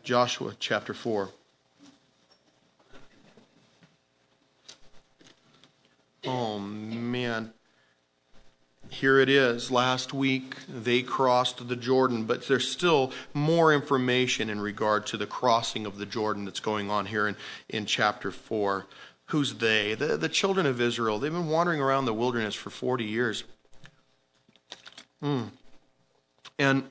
Joshua chapter 4. Oh, man. Here it is. Last week they crossed the Jordan, but there's still more information in regard to the crossing of the Jordan that's going on here in chapter 4. Who's they? The children of Israel. They've been wandering around the wilderness for 40 years. And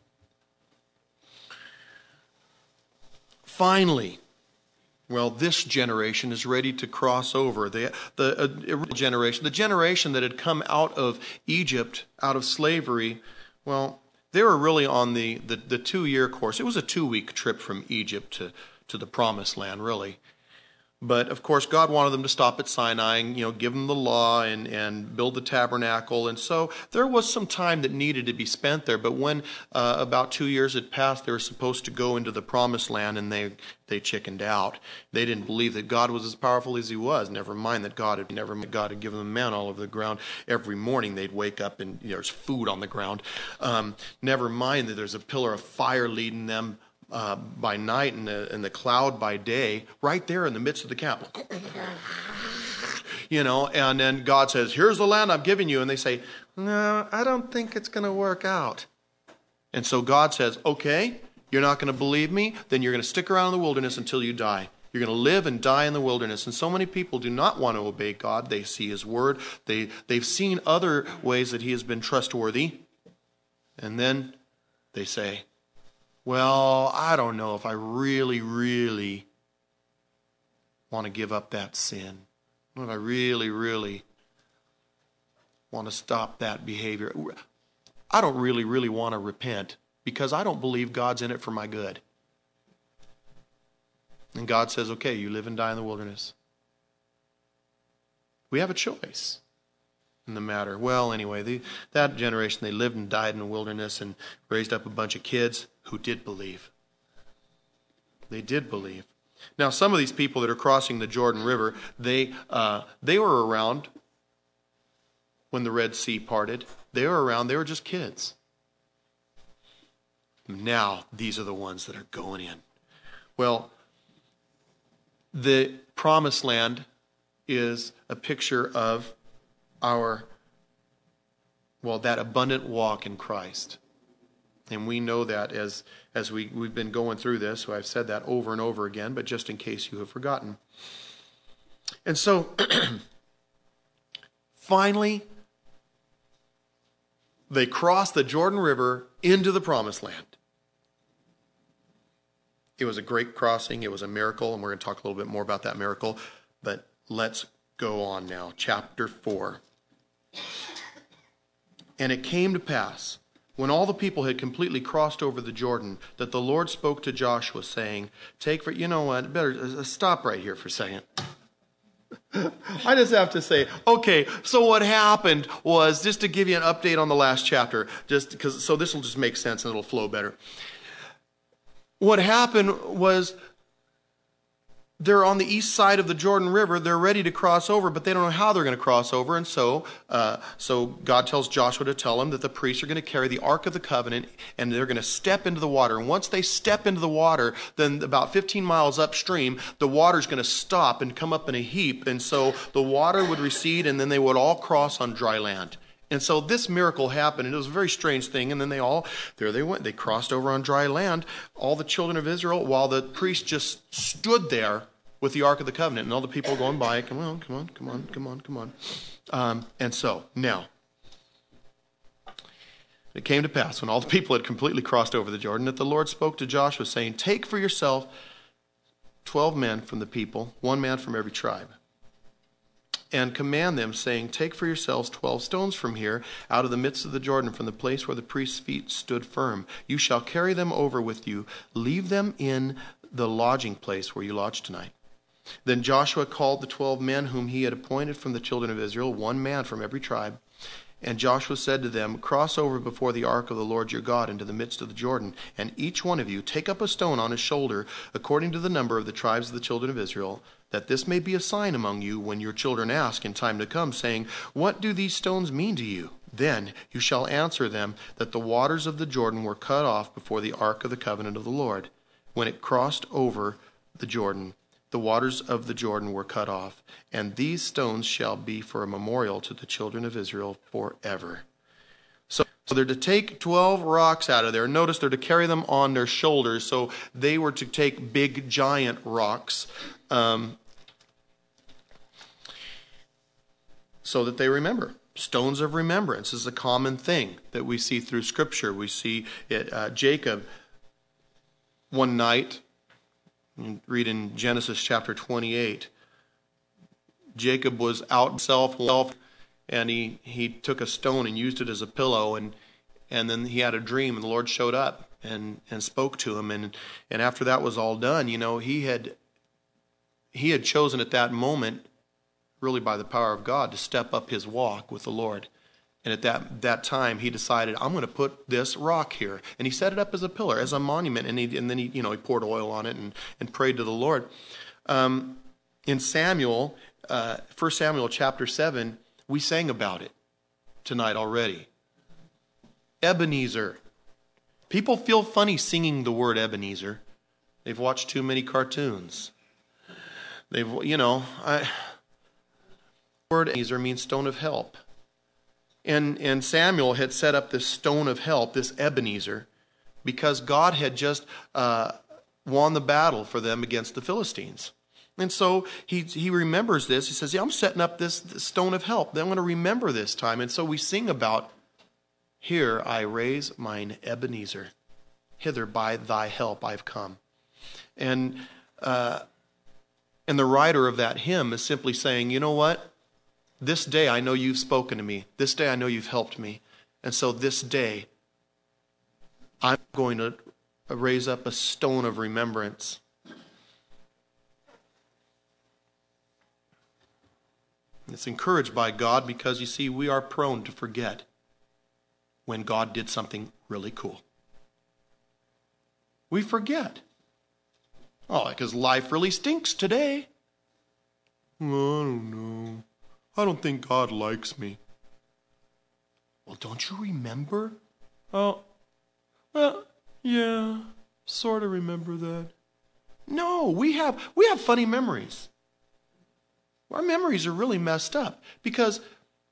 finally, well, this generation is ready to cross over. The generation that had come out of Egypt, out of slavery, well, they were really on the 2-year course. It was a 2-week trip from Egypt to the Promised Land, really. But, of course, God wanted them to stop at Sinai and, give them the law and build the tabernacle. And so there was some time that needed to be spent there. But when about 2 years had passed, they were supposed to go into the Promised Land, and they chickened out. They didn't believe that God was as powerful as he was. Never mind that God had given them manna all over the ground. Every morning they'd wake up and there's food on the ground. Never mind that there's a pillar of fire leading them by night and the cloud by day, right there in the midst of the camp. And then God says, here's the land I'm giving you. And they say, no, I don't think it's going to work out. And so God says, okay, you're not going to believe me? Then you're going to stick around in the wilderness until you die. You're going to live and die in the wilderness. And so many people do not want to obey God. They see his word. They've seen other ways that he has been trustworthy. And then they say, well, I don't know if I really, really want to give up that sin. If I really, really want to stop that behavior. I don't really, really want to repent because I don't believe God's in it for my good. And God says, okay, you live and die in the wilderness. We have a choice in the matter. Well, anyway, that generation, they lived and died in the wilderness and raised up a bunch of kids who did believe. They did believe. Now, some of these people that are crossing the Jordan River, they were around when the Red Sea parted. They were around. They were just kids. Now, these are the ones that are going in. Well, the Promised Land is a picture of that abundant walk in Christ. And we know that as we've been going through this, so I've said that over and over again, but just in case you have forgotten. And so, finally, they crossed the Jordan River into the Promised Land. It was a great crossing. It was a miracle, and we're going to talk a little bit more about that miracle. But let's go on now. Chapter 4. And it came to pass, when all the people had completely crossed over the Jordan, that the Lord spoke to Joshua, saying, you know what, better stop right here for a second. I just have to say, okay, so what happened was, just to give you an update on the last chapter, so this will just make sense and it'll flow better. What happened was, they're on the east side of the Jordan River. They're ready to cross over, but they don't know how they're going to cross over. And so God tells Joshua to tell them that the priests are going to carry the Ark of the Covenant, and they're going to step into the water. And once they step into the water, then about 15 miles upstream, the water's going to stop and come up in a heap. And so the water would recede, and then they would all cross on dry land. And so this miracle happened, and it was a very strange thing. And then there they went. They crossed over on dry land, all the children of Israel, while the priest just stood there with the Ark of the Covenant. And all the people going by, come on. And so, now, it came to pass, when all the people had completely crossed over the Jordan, that the Lord spoke to Joshua, saying, take for yourself 12 men from the people, 1 man from every tribe. And command them, saying, take for yourselves 12 stones from here, out of the midst of the Jordan, from the place where the priest's feet stood firm. You shall carry them over with you. Leave them in the lodging place where you lodge tonight. Then Joshua called the 12 men whom he had appointed from the children of Israel, 1 man from every tribe. And Joshua said to them, cross over before the ark of the Lord your God into the midst of the Jordan, and each one of you take up a stone on his shoulder, according to the number of the tribes of the children of Israel, that this may be a sign among you when your children ask in time to come, saying, what do these stones mean to you? Then you shall answer them that the waters of the Jordan were cut off before the ark of the covenant of the Lord. when it crossed over the Jordan, the waters of the Jordan were cut off, and these stones shall be for a memorial to the children of Israel forever. So they're to take 12 rocks out of there. Notice they're to carry them on their shoulders. So they were to take big, giant rocks so that they remember. Stones of remembrance is a common thing that we see through Scripture. We see it, Jacob one night, read in Genesis chapter 28, Jacob was out himself, and he took a stone and used it as a pillow, and then he had a dream, and the Lord showed up and spoke to him, and after that was all done, he had chosen at that moment, really by the power of God, to step up his walk with the Lord. And at that time, he decided, I'm going to put this rock here. And he set it up as a pillar, as a monument. And then he poured oil on it and prayed to the Lord. In Samuel, 1 Samuel chapter 7, we sang about it tonight already. Ebenezer. People feel funny singing the word Ebenezer. They've watched too many cartoons. Word Ebenezer means stone of help. And Samuel had set up this stone of help, this Ebenezer, because God had just won the battle for them against the Philistines. And so he remembers this. He says, I'm setting up this stone of help. I'm going to remember this time. And so we sing about, here I raise mine Ebenezer. Hither by thy help I've come. And the writer of that hymn is simply saying, you know what? This day I know you've spoken to me. This day I know you've helped me. And so this day I'm going to raise up a stone of remembrance. It's encouraged by God because, you see, we are prone to forget when God did something really cool. We forget. Oh, because life really stinks today. Well, I don't know. I don't think God likes me. Well, don't you remember? Oh, well, yeah, sort of remember that. No, we have funny memories. Our memories are really messed up because,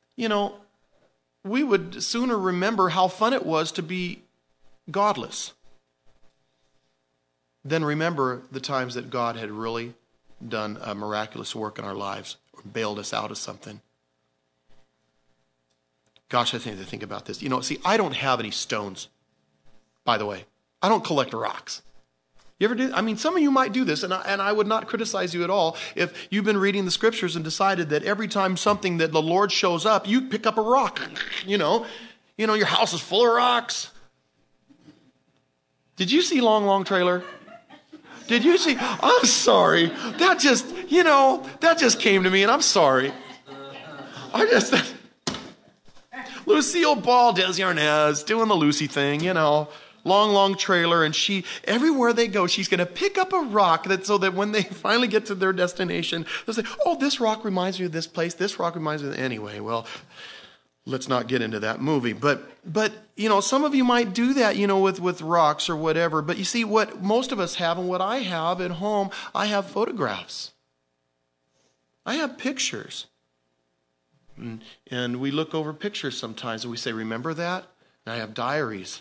we would sooner remember how fun it was to be godless than remember the times that God had really done a miraculous work in our lives or bailed us out of something. Gosh, I think about this. See, I don't have any stones, by the way. I don't collect rocks. You ever do? I mean, some of you might do this, and I would not criticize you at all if you've been reading the Scriptures and decided that every time something that the Lord shows up, you pick up a rock. Your house is full of rocks. Did you see Long Long Trailer? Did you see? I'm sorry. That just came to me, and I'm sorry. Lucille Ball, Desi Arnaz, doing the Lucy thing, Long, long trailer, and everywhere they go, she's going to pick up a rock so that when they finally get to their destination, they'll say, oh, this rock reminds me of this place, this rock reminds me of... Anyway, well, let's not get into that movie. But some of you might do that, with rocks or whatever. But you see, what most of us have and what I have at home, I have photographs. I have pictures. And we look over pictures sometimes and we say, remember that? And I have diaries.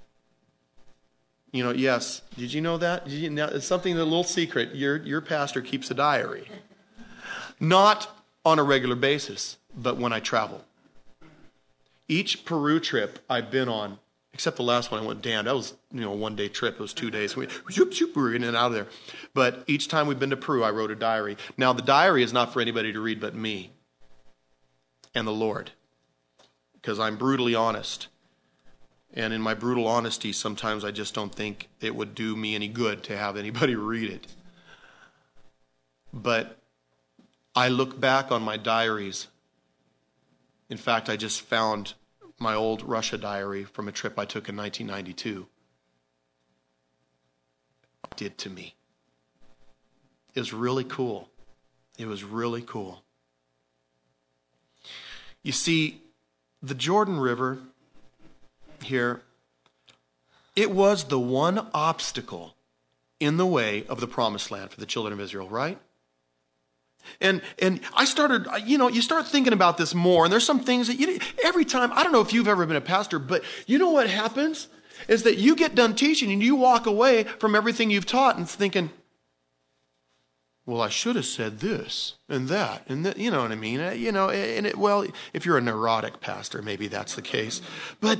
Yes. Did you know that? It's a little secret. Your pastor keeps a diary. Not on a regular basis, but when I travel. Each Peru trip I've been on, except the last one I went down, that was a one-day trip. It was 2 days. We were in and out of there. But each time we've been to Peru, I wrote a diary. Now, the diary is not for anybody to read but me and the Lord, because I'm brutally honest. And in my brutal honesty, sometimes I just don't think it would do me any good to have anybody read it. But I look back on my diaries. In fact, I just found my old Russia diary from a trip I took in 1992. It did to me. It was really cool. It was really cool. You see, the Jordan River here, it was the one obstacle in the way of the promised land for the children of Israel, right? And I started, you start thinking about this more, and there's some things that every time, I don't know if you've ever been a pastor, but you know what happens is that you get done teaching and you walk away from everything you've taught and thinking, well, I should have said this and that, and that, you know what I mean? Well, if you're a neurotic pastor, maybe that's the case. But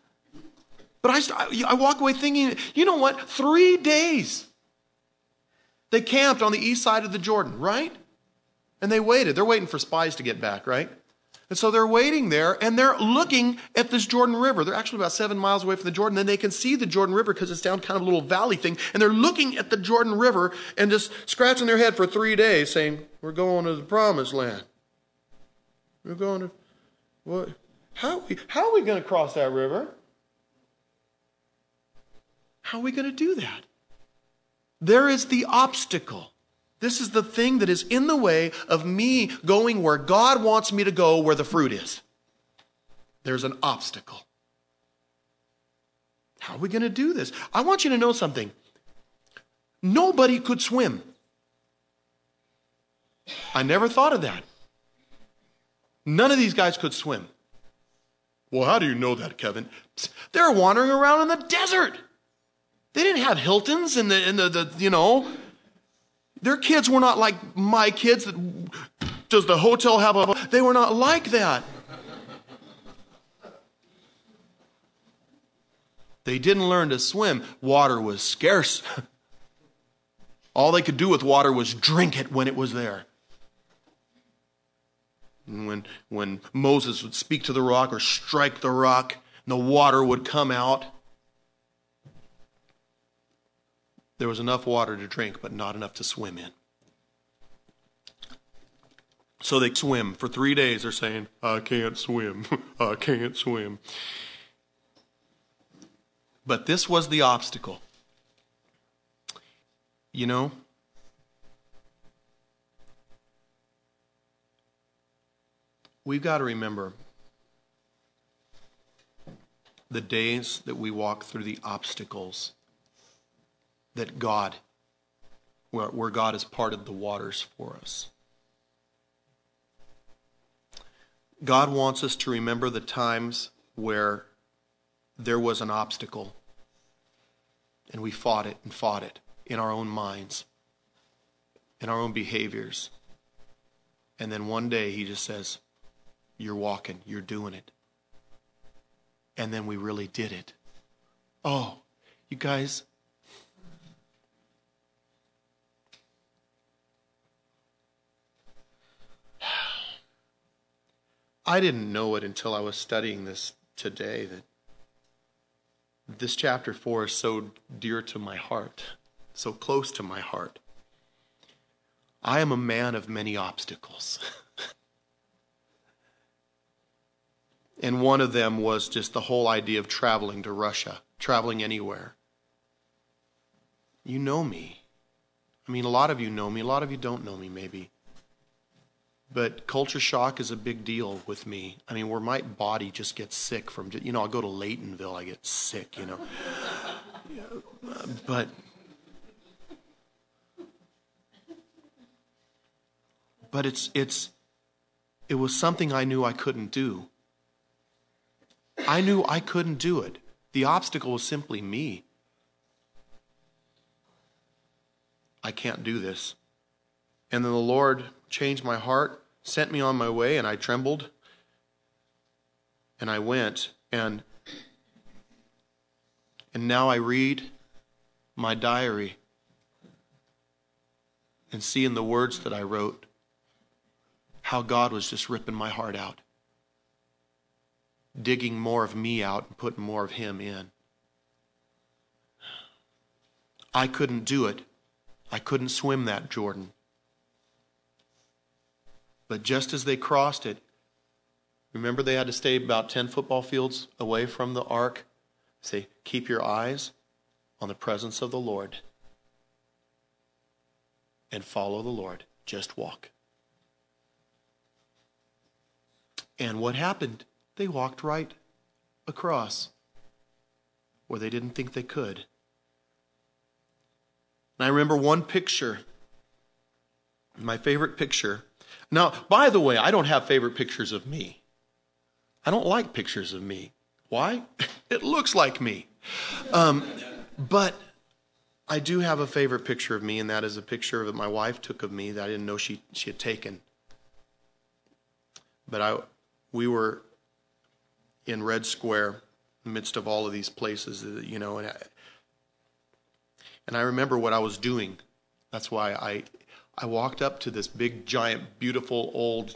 I walk away thinking, you know what? 3 days they camped on the east side of the Jordan, right? And they waited. They're waiting for spies to get back, right? And so they're waiting there, and they're looking at this Jordan River. They're actually about 7 miles away from the Jordan, and they can see the Jordan River because it's down kind of a little valley thing. And they're looking at the Jordan River and just scratching their head for 3 days saying, we're going to the promised land. We're going to... What? How are we going to cross that river? How are we going to do that? There is the obstacle. This is the thing that is in the way of me going where God wants me to go, where the fruit is. There's an obstacle. How are we going to do this? I want you to know something. Nobody could swim. I never thought of that. None of these guys could swim. Well, how do you know that, Kevin? They're wandering around in the desert. They didn't have Hiltons and their kids were not like my kids. Does the hotel have a... They were not like that. They didn't learn to swim. Water was scarce. All they could do with water was drink it when it was there. And when Moses would speak to the rock or strike the rock, and the water would come out, there was enough water to drink, but not enough to swim in. So they swim. For 3 days, they're saying, I can't swim. I can't swim. But this was the obstacle. You know, we've got to remember the days that we walk through the obstacles that God, where God has parted the waters for us. God wants us to remember the times where there was an obstacle and we fought it in our own minds, in our own behaviors. And then one day he just says, you're walking, you're doing it. And then we really did it. Oh, you guys, I didn't know it until I was studying this today that this chapter 4 is so dear to my heart, so close to my heart. I am a man of many obstacles. And one of them was just the whole idea of traveling to Russia, traveling anywhere. You know me. I mean, a lot of you know me, a lot of you don't know me maybe. But culture shock is a big deal with me. I mean, where my body just gets sick from, I'll go to Laytonville, I get sick, But it was something I knew I couldn't do. I knew I couldn't do it. The obstacle was simply me. I can't do this. And then the Lord changed my heart, sent me on my way, and I trembled. And I went, and now I read my diary and see in the words that I wrote how God was just ripping my heart out, digging more of me out and putting more of him in. I couldn't do it. I couldn't swim that Jordan. But just as they crossed it, remember they had to stay about 10 football fields away from the ark? Say, keep your eyes on the presence of the Lord and follow the Lord. Just walk. And what happened? They walked right across where they didn't think they could. And I remember one picture, my favorite picture. Now, by the way, I don't have favorite pictures of me. I don't like pictures of me. Why? It looks like me. But I do have a favorite picture of me, and that is a picture that my wife took of me that I didn't know she had taken. But we were in Red Square, in the midst of all of these places, and I remember what I was doing. That's why I walked up to this big, giant, beautiful,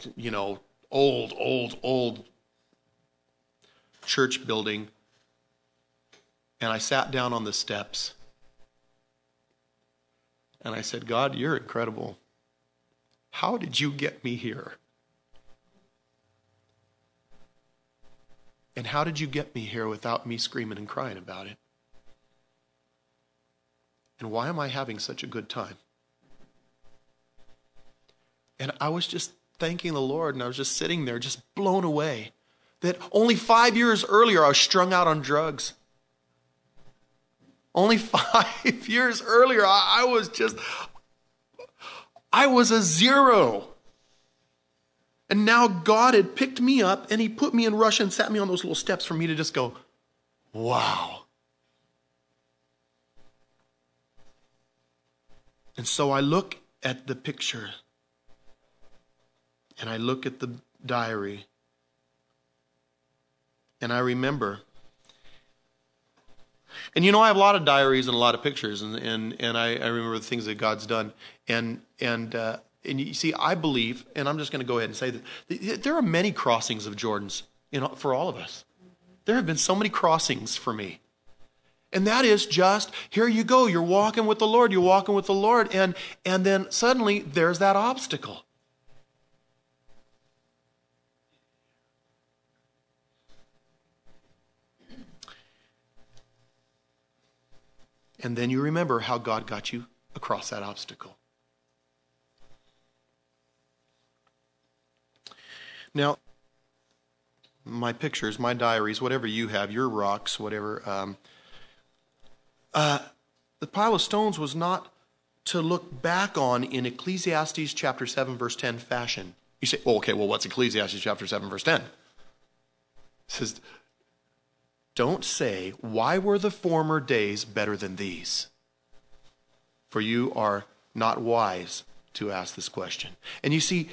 old church building, and I sat down on the steps. And I said, God, you're incredible. How did you get me here? And how did you get me here without me screaming and crying about it? And why am I having such a good time? And I was just thanking the Lord, and I was just sitting there just blown away that only 5 years earlier I was strung out on drugs. Only 5 years earlier I was a zero. And now God had picked me up and he put me in Russia and sat me on those little steps for me to just go, wow. And so I look at the picture and I look at the diary and I remember. And I have a lot of diaries and a lot of pictures, and I remember the things that God's done. And you see, I believe, and I'm just going to go ahead and say that there are many crossings of Jordans, for all of us. There have been so many crossings for me. And that is just, here you go, you're walking with the Lord, and then suddenly there's that obstacle. And then you remember how God got you across that obstacle. Now, my pictures, my diaries, whatever you have, your rocks, whatever, the pile of stones was not to look back on in Ecclesiastes chapter 7, verse 10 fashion. You say, what's Ecclesiastes chapter 7, verse 10? It says, don't say, why were the former days better than these? For you are not wise to ask this question. And you see,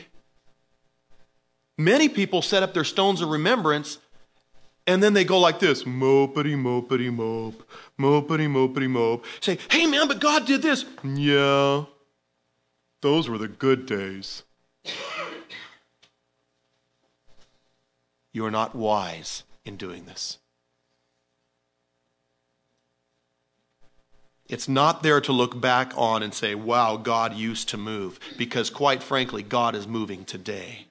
many people set up their stones of remembrance and then they go like this, mopity, mopity, mope, mopity, mopity, mope. Say, hey man, but God did this. Yeah, those were the good days. You are not wise in doing this. It's not there to look back on and say, wow, God used to move. Because quite frankly, God is moving today.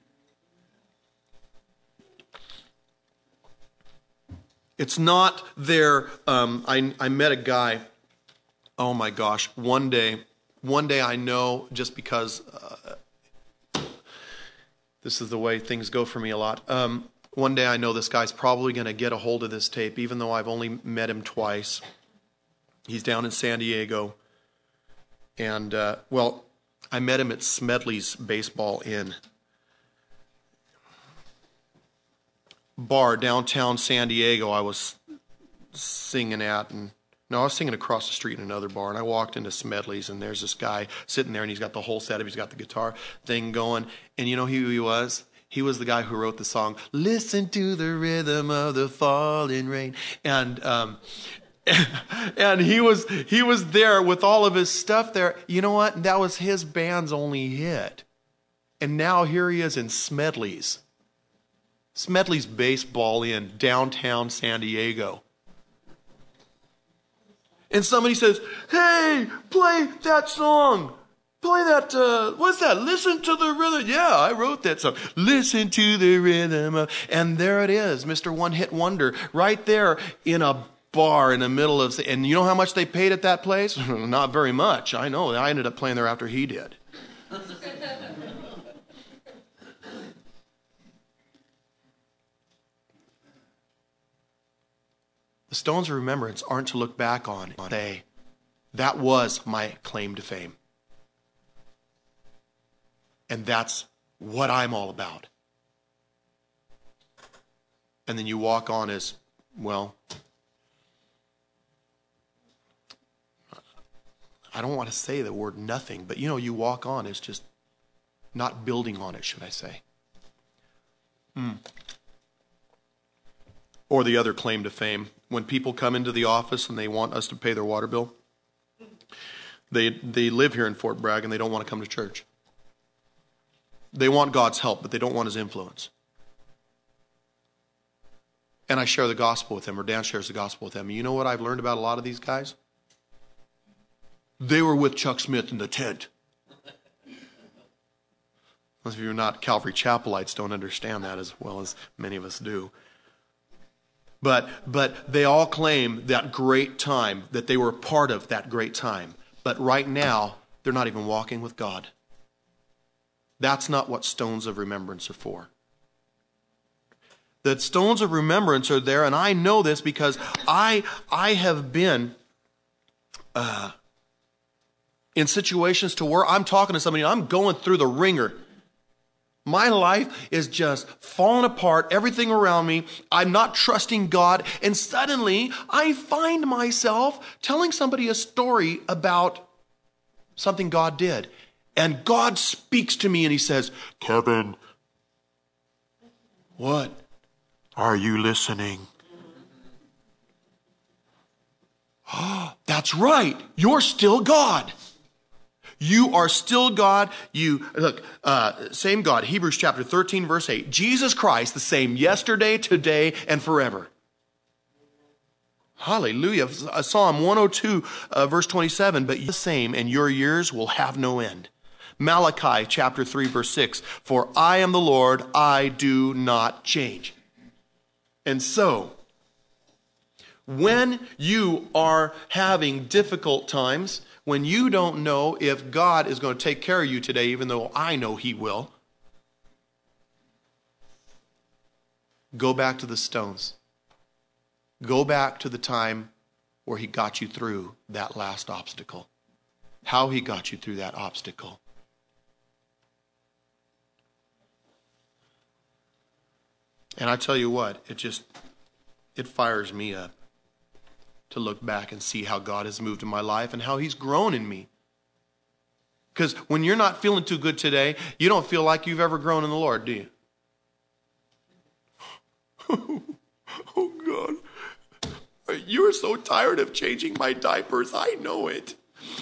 It's not there. I met a guy, oh my gosh, one day I know, just because this is the way things go for me a lot. One day I know this guy's probably going to get a hold of this tape, even though I've only met him twice. He's down in San Diego. And, I met him at Smedley's Baseball Inn bar, downtown San Diego. I was singing at, I was singing across the street in another bar, and I walked into Smedley's, and there's this guy sitting there, and he's got the whole setup. He's got the guitar thing going, and you know who he was? He was the guy who wrote the song, Listen to the Rhythm of the Falling Rain. And he was there with all of his stuff there. You know what? That was his band's only hit. And now here he is in Smedley's Baseball Inn, downtown San Diego. And somebody says, hey, play that song. Play that, what's that? Listen to the rhythm. Yeah, I wrote that song. Listen to the rhythm. And there it is, Mr. One Hit Wonder, right there in a bar in the middle of, and you know how much they paid at that place? Not very much. I know. I ended up playing there after he did. The stones of remembrance aren't to look back on and say, That was my claim to fame. And that's what I'm all about. And then you walk on as, well, I don't want to say the word nothing, but you walk on as just not building on it, should I say. Or the other claim to fame. When people come into the office and they want us to pay their water bill, they live here in Fort Bragg and they don't want to come to church. They want God's help, but they don't want his influence. And I share the gospel with them, or Dan shares the gospel with them. And you know what I've learned about a lot of these guys? They were with Chuck Smith in the tent. Most of you who are not Calvary Chapelites don't understand that as well as many of us do. But they all claim that great time, that they were a part of that great time. But right now, they're not even walking with God. That's not what stones of remembrance are for. The stones of remembrance are there, and I know this because I have been in situations to where I'm talking to somebody and I'm going through the ringer. My life is just falling apart, everything around me. I'm not trusting God, and suddenly I find myself telling somebody a story about something God did. And God speaks to me and he says, Kevin, what? Are you listening? Oh, that's right. You're still God. You are still God. Same God. Hebrews chapter 13, verse 8. Jesus Christ, the same yesterday, today, and forever. Hallelujah. Psalm 102, verse 27. But the same, and your years will have no end. Malachi chapter 3, verse 6. For I am the Lord, I do not change. And so, when you are having difficult times, when you don't know if God is going to take care of you today, even though I know he will, go back to the stones. Go back to the time where he got you through that last obstacle. How he got you through that obstacle. And I tell you what, it fires me up to look back and see how God has moved in my life and how he's grown in me. Because when you're not feeling too good today, you don't feel like you've ever grown in the Lord, do you? Oh God, you are so tired of changing my diapers. I know it.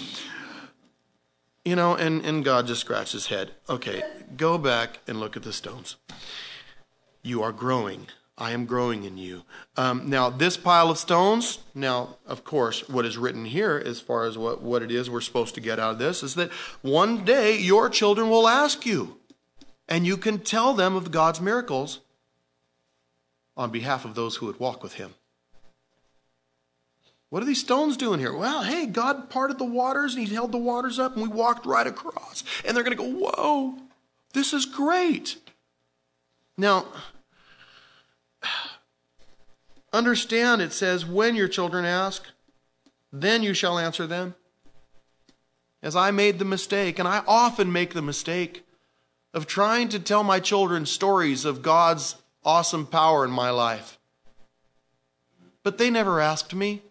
And God just scratched his head. Okay, go back and look at the stones. You are growing. I am growing in you. Now, this pile of stones, now, of course, what is written here as far as what it is we're supposed to get out of this is that one day your children will ask you, and you can tell them of God's miracles on behalf of those who would walk with him. What are these stones doing here? Well, hey, God parted the waters, and he held the waters up, and we walked right across. And they're going to go, whoa, this is great. Now, understand it says, when your children ask, then you shall answer them. As I made the mistake, and I often make the mistake, of trying to tell my children stories of God's awesome power in my life. But they never asked me.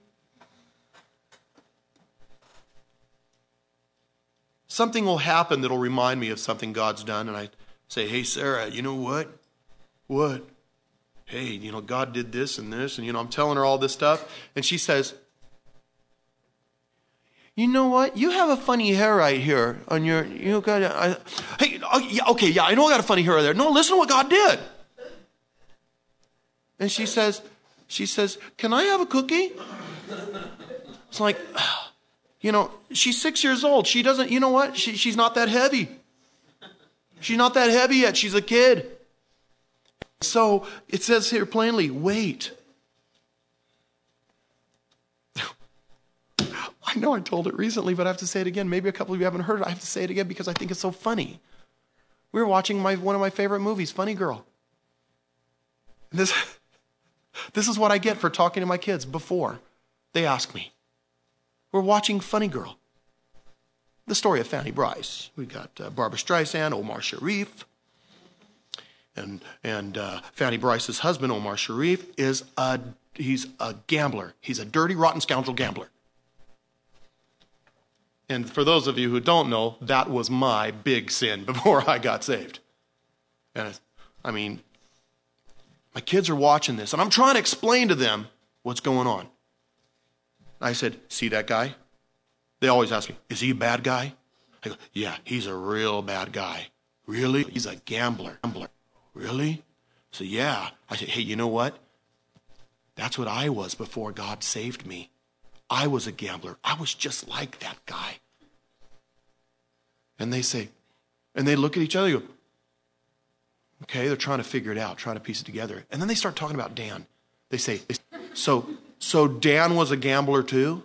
Something will happen that'll remind me of something God's done, and I say, hey, Sarah, you know what? What? Hey, God did this and this, and, I'm telling her all this stuff. And she says, you know what? You have a funny hair right here on your, hey, I know I got a funny hair right there. No, listen to what God did. And she says, can I have a cookie? It's like, she's 6 years old. She doesn't, you know what? She's not that heavy. She's not that heavy yet. She's a kid. So it says here plainly, wait. I know I told it recently, but I have to say it again. Maybe a couple of you haven't heard it. I have to say it again because I think it's so funny. We were watching one of my favorite movies, Funny Girl. And this is what I get for talking to my kids before they ask me. We're watching Funny Girl. The story of Fanny Bryce. We got Barbara Streisand, Omar Sharif. And Fanny Bryce's husband, Omar Sharif, he's a gambler. He's a dirty, rotten scoundrel gambler. And for those of you who don't know, that was my big sin before I got saved. And I mean, my kids are watching this, and I'm trying to explain to them what's going on. I said, see that guy? They always ask me, is he a bad guy? I go, yeah, he's a real bad guy. Really? He's a gambler. Really? So yeah. I said, hey, you know what? That's what I was before God saved me. I was a gambler. I was just like that guy. And they say, and they look at each other and go, okay, they're trying to figure it out, trying to piece it together. And then they start talking about Dan. They say, so Dan was a gambler too?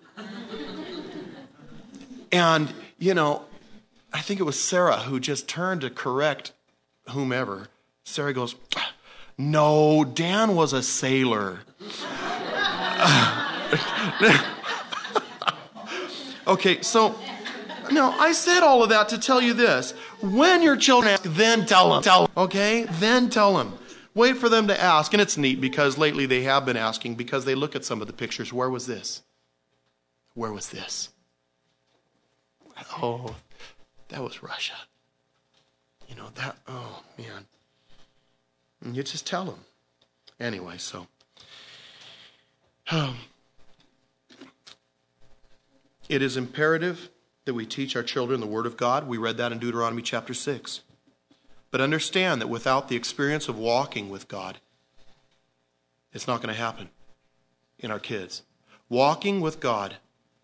And, you know, I think it was Sarah who just turned to correct whomever. Sarah goes, no, Dan was a sailor. Okay, so, no, I said all of that to tell you this. When your children ask, then tell them. Okay? Then tell them. Wait for them to ask. And it's neat because lately they have been asking because they look at some of the pictures. Where was this? Where was this? Oh, that was Russia. You know, that, oh, man. And you just tell them. Anyway, so. It is imperative that we teach our children the Word of God. We read that in Deuteronomy chapter 6. But understand that without the experience of walking with God, it's not going to happen in our kids. Walking with God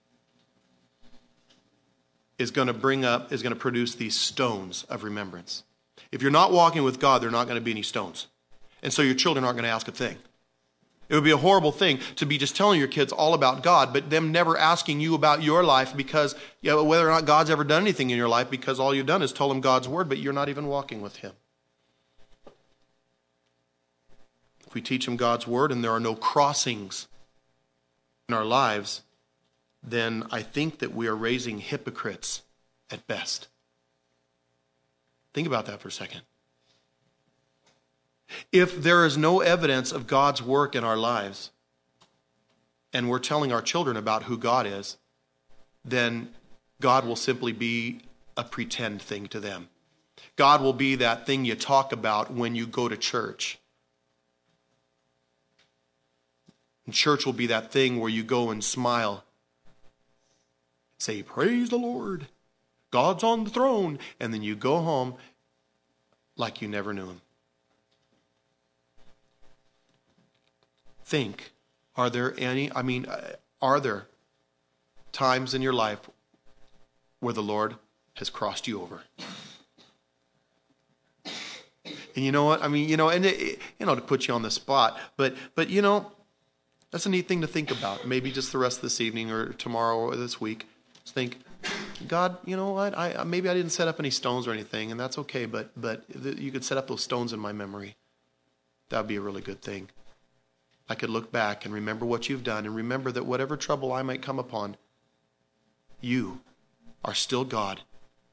is going to produce these stones of remembrance. If you're not walking with God, there are not going to be any stones. And so your children aren't going to ask a thing. It would be a horrible thing to be just telling your kids all about God, but them never asking you about your life because, you know, whether or not God's ever done anything in your life, because all you've done is tell them God's word, but you're not even walking with Him. If we teach them God's word and there are no crossings in our lives, then I think that we are raising hypocrites at best. Think about that for a second. If there is no evidence of God's work in our lives, and we're telling our children about who God is, then God will simply be a pretend thing to them. God will be that thing you talk about when you go to church. And church will be that thing where you go and smile. Say, praise the Lord. God's on the throne. And then you go home like you never knew Him. Think, are there times in your life where the Lord has crossed you over? And you know what? I mean, you know, and to put you on the spot, but you know, that's a neat thing to think about. Maybe just the rest of this evening or tomorrow or this week. Just think, God, you know what? Maybe I didn't set up any stones or anything, and that's okay, but you could set up those stones in my memory. That would be a really good thing. I could look back and remember what you've done and remember that whatever trouble I might come upon, you are still God.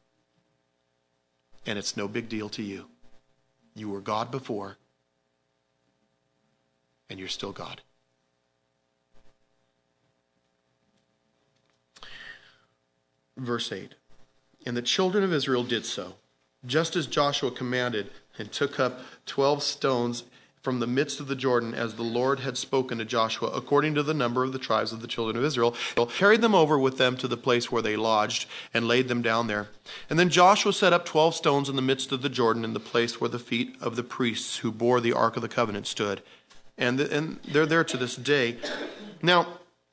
And it's no big deal to you. You were God before, and you're still God. Verse 8. And the children of Israel did so, just as Joshua commanded, and took up 12 stones from the midst of the Jordan, as the Lord had spoken to Joshua, according to the number of the tribes of the children of Israel, carried them over with them to the place where they lodged, and laid them down there. And then Joshua set up 12 stones in the midst of the Jordan, in the place where the feet of the priests who bore the Ark of the Covenant stood. And they're there to this day. Now,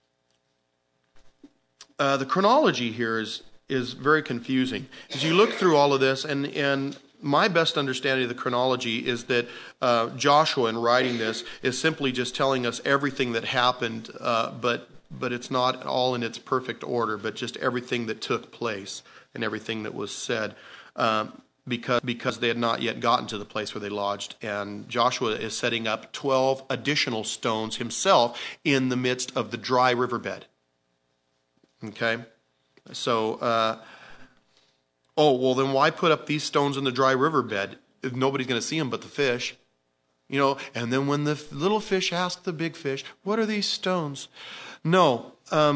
the chronology here is very confusing. As you look through all of this, and my best understanding of the chronology is that Joshua, in writing this, is simply just telling us everything that happened, but it's not all in its perfect order, but just everything that took place and everything that was said, because they had not yet gotten to the place where they lodged. And Joshua is setting up 12 additional stones himself in the midst of the dry riverbed. Okay? So, oh, well, then why put up these stones in the dry riverbed if nobody's going to see them but the fish? You know, and then when the little fish asked the big fish, what are these stones? No,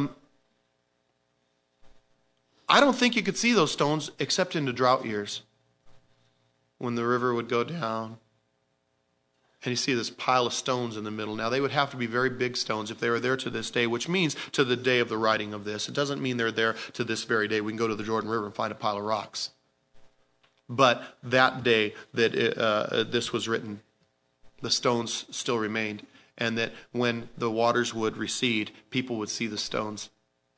I don't think you could see those stones except in the drought years when the river would go down. And you see this pile of stones in the middle. Now, they would have to be very big stones if they were there to this day, which means to the day of the writing of this. It doesn't mean they're there to this very day. We can go to the Jordan River and find a pile of rocks. But that day that this was written, the stones still remained. And that when the waters would recede, people would see the stones.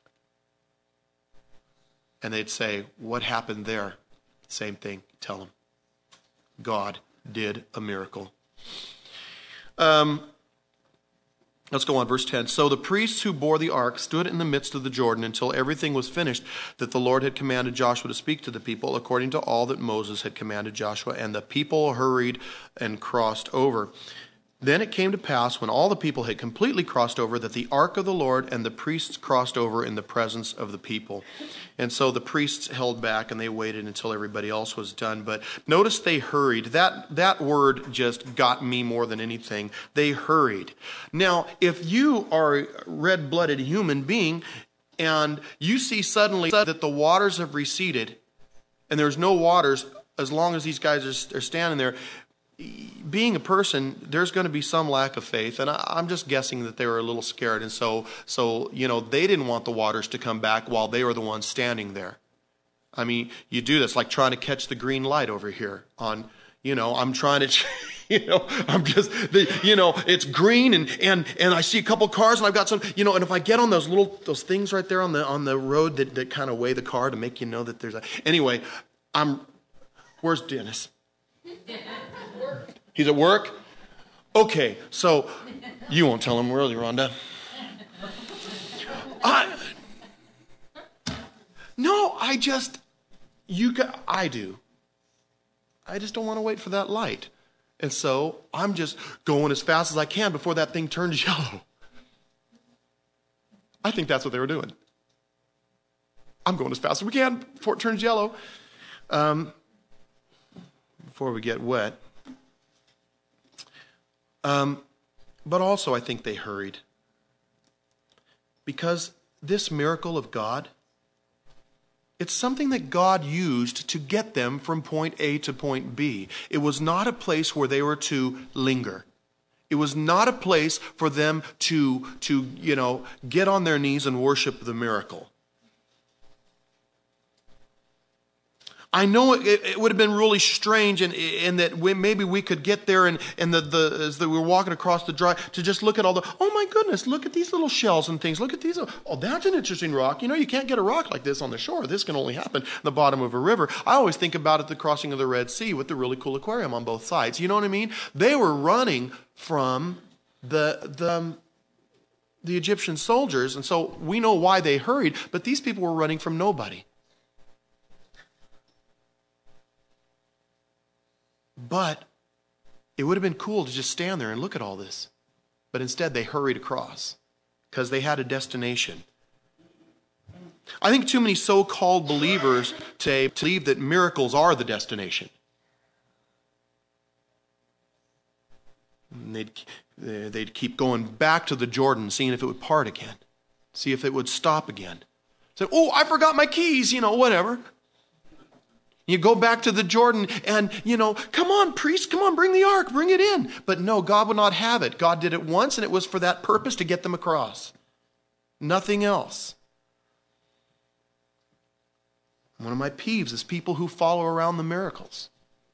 And they'd say, what happened there? Same thing. Tell them. God did a miracle. Let's go on, verse 10. So the priests who bore the ark stood in the midst of the Jordan until everything was finished that the Lord had commanded Joshua to speak to the people, according to all that Moses had commanded Joshua. And the people hurried and crossed over. Then it came to pass, when all the people had completely crossed over, that the ark of the Lord and the priests crossed over in the presence of the people. And so the priests held back and they waited until everybody else was done. But notice they hurried. That word just got me more than anything. They hurried. Now, if you are a red-blooded human being and you see suddenly that the waters have receded and there's no waters as long as these guys are standing there, being a person, there's going to be some lack of faith, and I'm just guessing that they were a little scared, and so you know, they didn't want the waters to come back while they were the ones standing there. I mean, you do this like trying to catch the green light over here on, you know, I'm trying to, you know, I'm just, you know, it's green and I see a couple cars and I've got some, you know, and if I get on those things right there on the road that kind of weigh the car to make you know that there's anyway, where's Dennis? He's at work? Okay, so you won't tell him where, Rhonda. I do. I just don't want to wait for that light. And so I'm just going as fast as I can before that thing turns yellow. I think that's what they were doing. I'm going as fast as we can before it turns yellow. Before we get wet. But also I think they hurried. Because this miracle of God, it's something that God used to get them from point A to point B. It was not a place where they were to linger. It was not a place for them to you know, get on their knees and worship the miracle. I know it would have been really strange and that maybe we could get there and as we were walking across the drive to just look at all oh my goodness, look at these little shells and things. Look at these. Oh, that's an interesting rock. You know, you can't get a rock like this on the shore. This can only happen in the bottom of a river. I always think about it, the crossing of the Red Sea with the really cool aquarium on both sides. You know what I mean? They were running from the Egyptian soldiers, and so we know why they hurried, but these people were running from nobody. But it would have been cool to just stand there and look at all this. But instead, they hurried across because they had a destination. I think too many so-called believers today believe that miracles are the destination. And they'd keep going back to the Jordan, seeing if it would part again. See if it would stop again. Say, oh, I forgot my keys, you know, whatever. You go back to the Jordan and, you know, come on, priest, come on, bring the ark, bring it in. But no, God would not have it. God did it once, and it was for that purpose, to get them across. Nothing else. One of my peeves is people who follow around the miracles.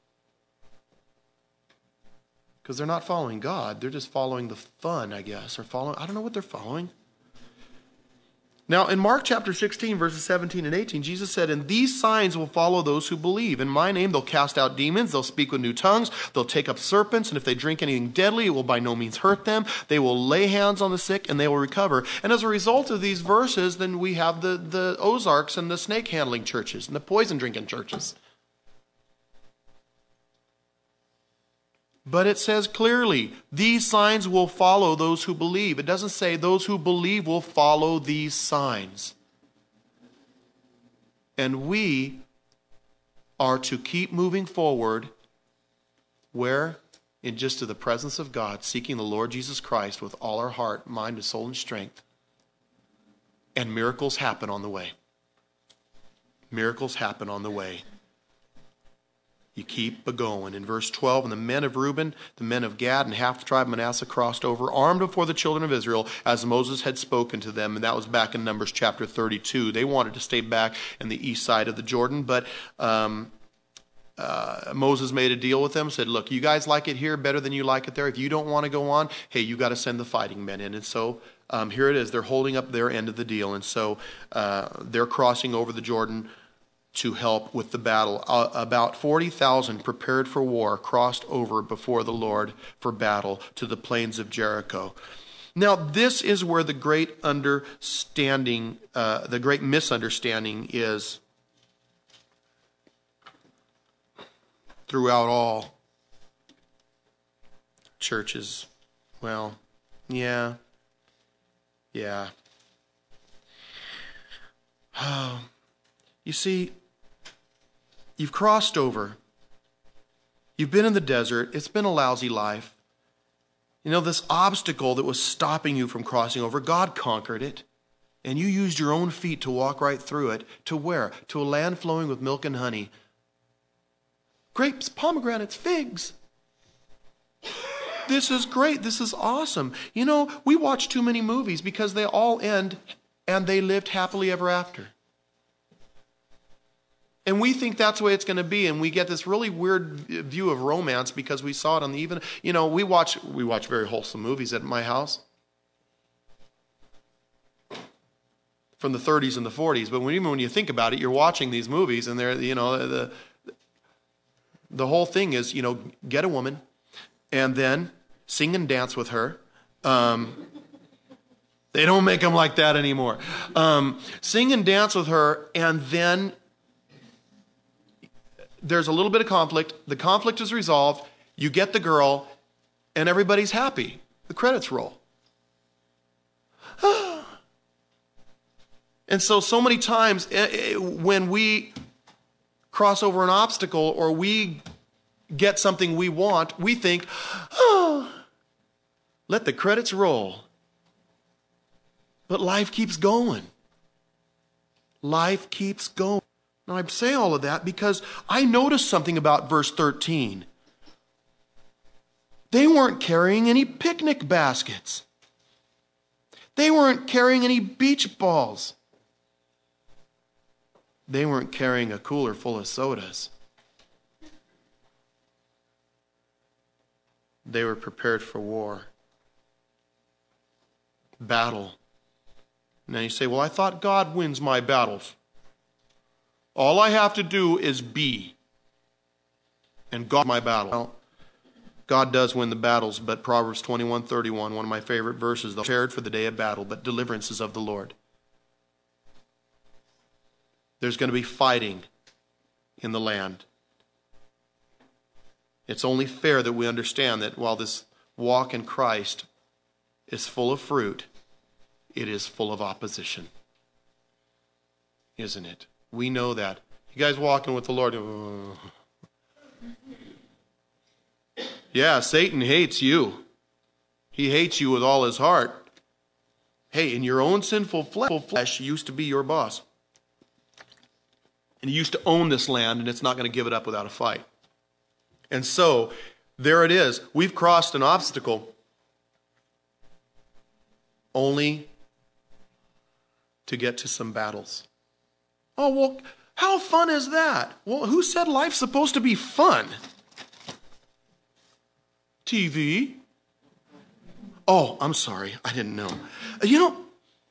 Because they're not following God. They're just following the fun, I guess. Or I don't know what they're following. Now, in Mark chapter 16, verses 17 and 18, Jesus said, and these signs will follow those who believe. In my name, they'll cast out demons. They'll speak with new tongues. They'll take up serpents. And if they drink anything deadly, it will by no means hurt them. They will lay hands on the sick and they will recover. And as a result of these verses, then we have the Ozarks and the snake handling churches and the poison drinking churches. But it says clearly, these signs will follow those who believe. It doesn't say those who believe will follow these signs. And we are to keep moving forward. Where? In just to the presence of God, seeking the Lord Jesus Christ with all our heart, mind, soul, and strength. And miracles happen on the way. Miracles happen on the way. You keep a-going. In verse 12, and the men of Reuben, the men of Gad, and half the tribe of Manasseh crossed over, armed before the children of Israel, as Moses had spoken to them. And that was back in Numbers chapter 32. They wanted to stay back in the east side of the Jordan, but Moses made a deal with them, said, look, you guys like it here better than you like it there. If you don't want to go on, hey, you got to send the fighting men in. And so here it is. They're holding up their end of the deal. And so they're crossing over the Jordan to help with the battle. About 40,000 prepared for war crossed over before the Lord for battle to the plains of Jericho. Now, this is where the great understanding, the great misunderstanding is throughout all churches. Well, yeah. You see, you've crossed over. You've been in the desert. It's been a lousy life. You know, this obstacle that was stopping you from crossing over, God conquered it. And you used your own feet to walk right through it. To where? To a land flowing with milk and honey. Grapes, pomegranates, figs. This is great. This is awesome. You know, we watch too many movies because they all end and they lived happily ever after. And we think that's the way it's going to be, and we get this really weird view of romance because we saw it on the even. You know, we watch very wholesome movies at my house from the 30s and the 40s. But even when you think about it, you're watching these movies, and they're, you know, the whole thing is, you know, get a woman, and then sing and dance with her. They don't make them like that anymore. Sing and dance with her, and then there's a little bit of conflict. The conflict is resolved. You get the girl, and everybody's happy. The credits roll. And so many times when we cross over an obstacle or we get something we want, we think, oh, let the credits roll. But life keeps going. Life keeps going. Now, I say all of that because I noticed something about verse 13. They weren't carrying any picnic baskets. They weren't carrying any beach balls. They weren't carrying a cooler full of sodas. They were prepared for war. Battle. Now you say, well, I thought God wins my battles. All I have to do is be. And God my battle. Well, God does win the battles, but Proverbs 21:31, one of my favorite verses, they're prepared for the day of battle, but deliverance is of the Lord. There's going to be fighting in the land. It's only fair that we understand that while this walk in Christ is full of fruit, it is full of opposition. Isn't it? We know that. You guys walking with the Lord. Yeah, Satan hates you. He hates you with all his heart. Hey, in your own sinful flesh, used to be your boss. And he used to own this land, and it's not going to give it up without a fight. And so, there it is. We've crossed an obstacle only to get to some battles. Oh, well, how fun is that? Well, who said life's supposed to be fun? TV? Oh, I'm sorry. I didn't know. You know,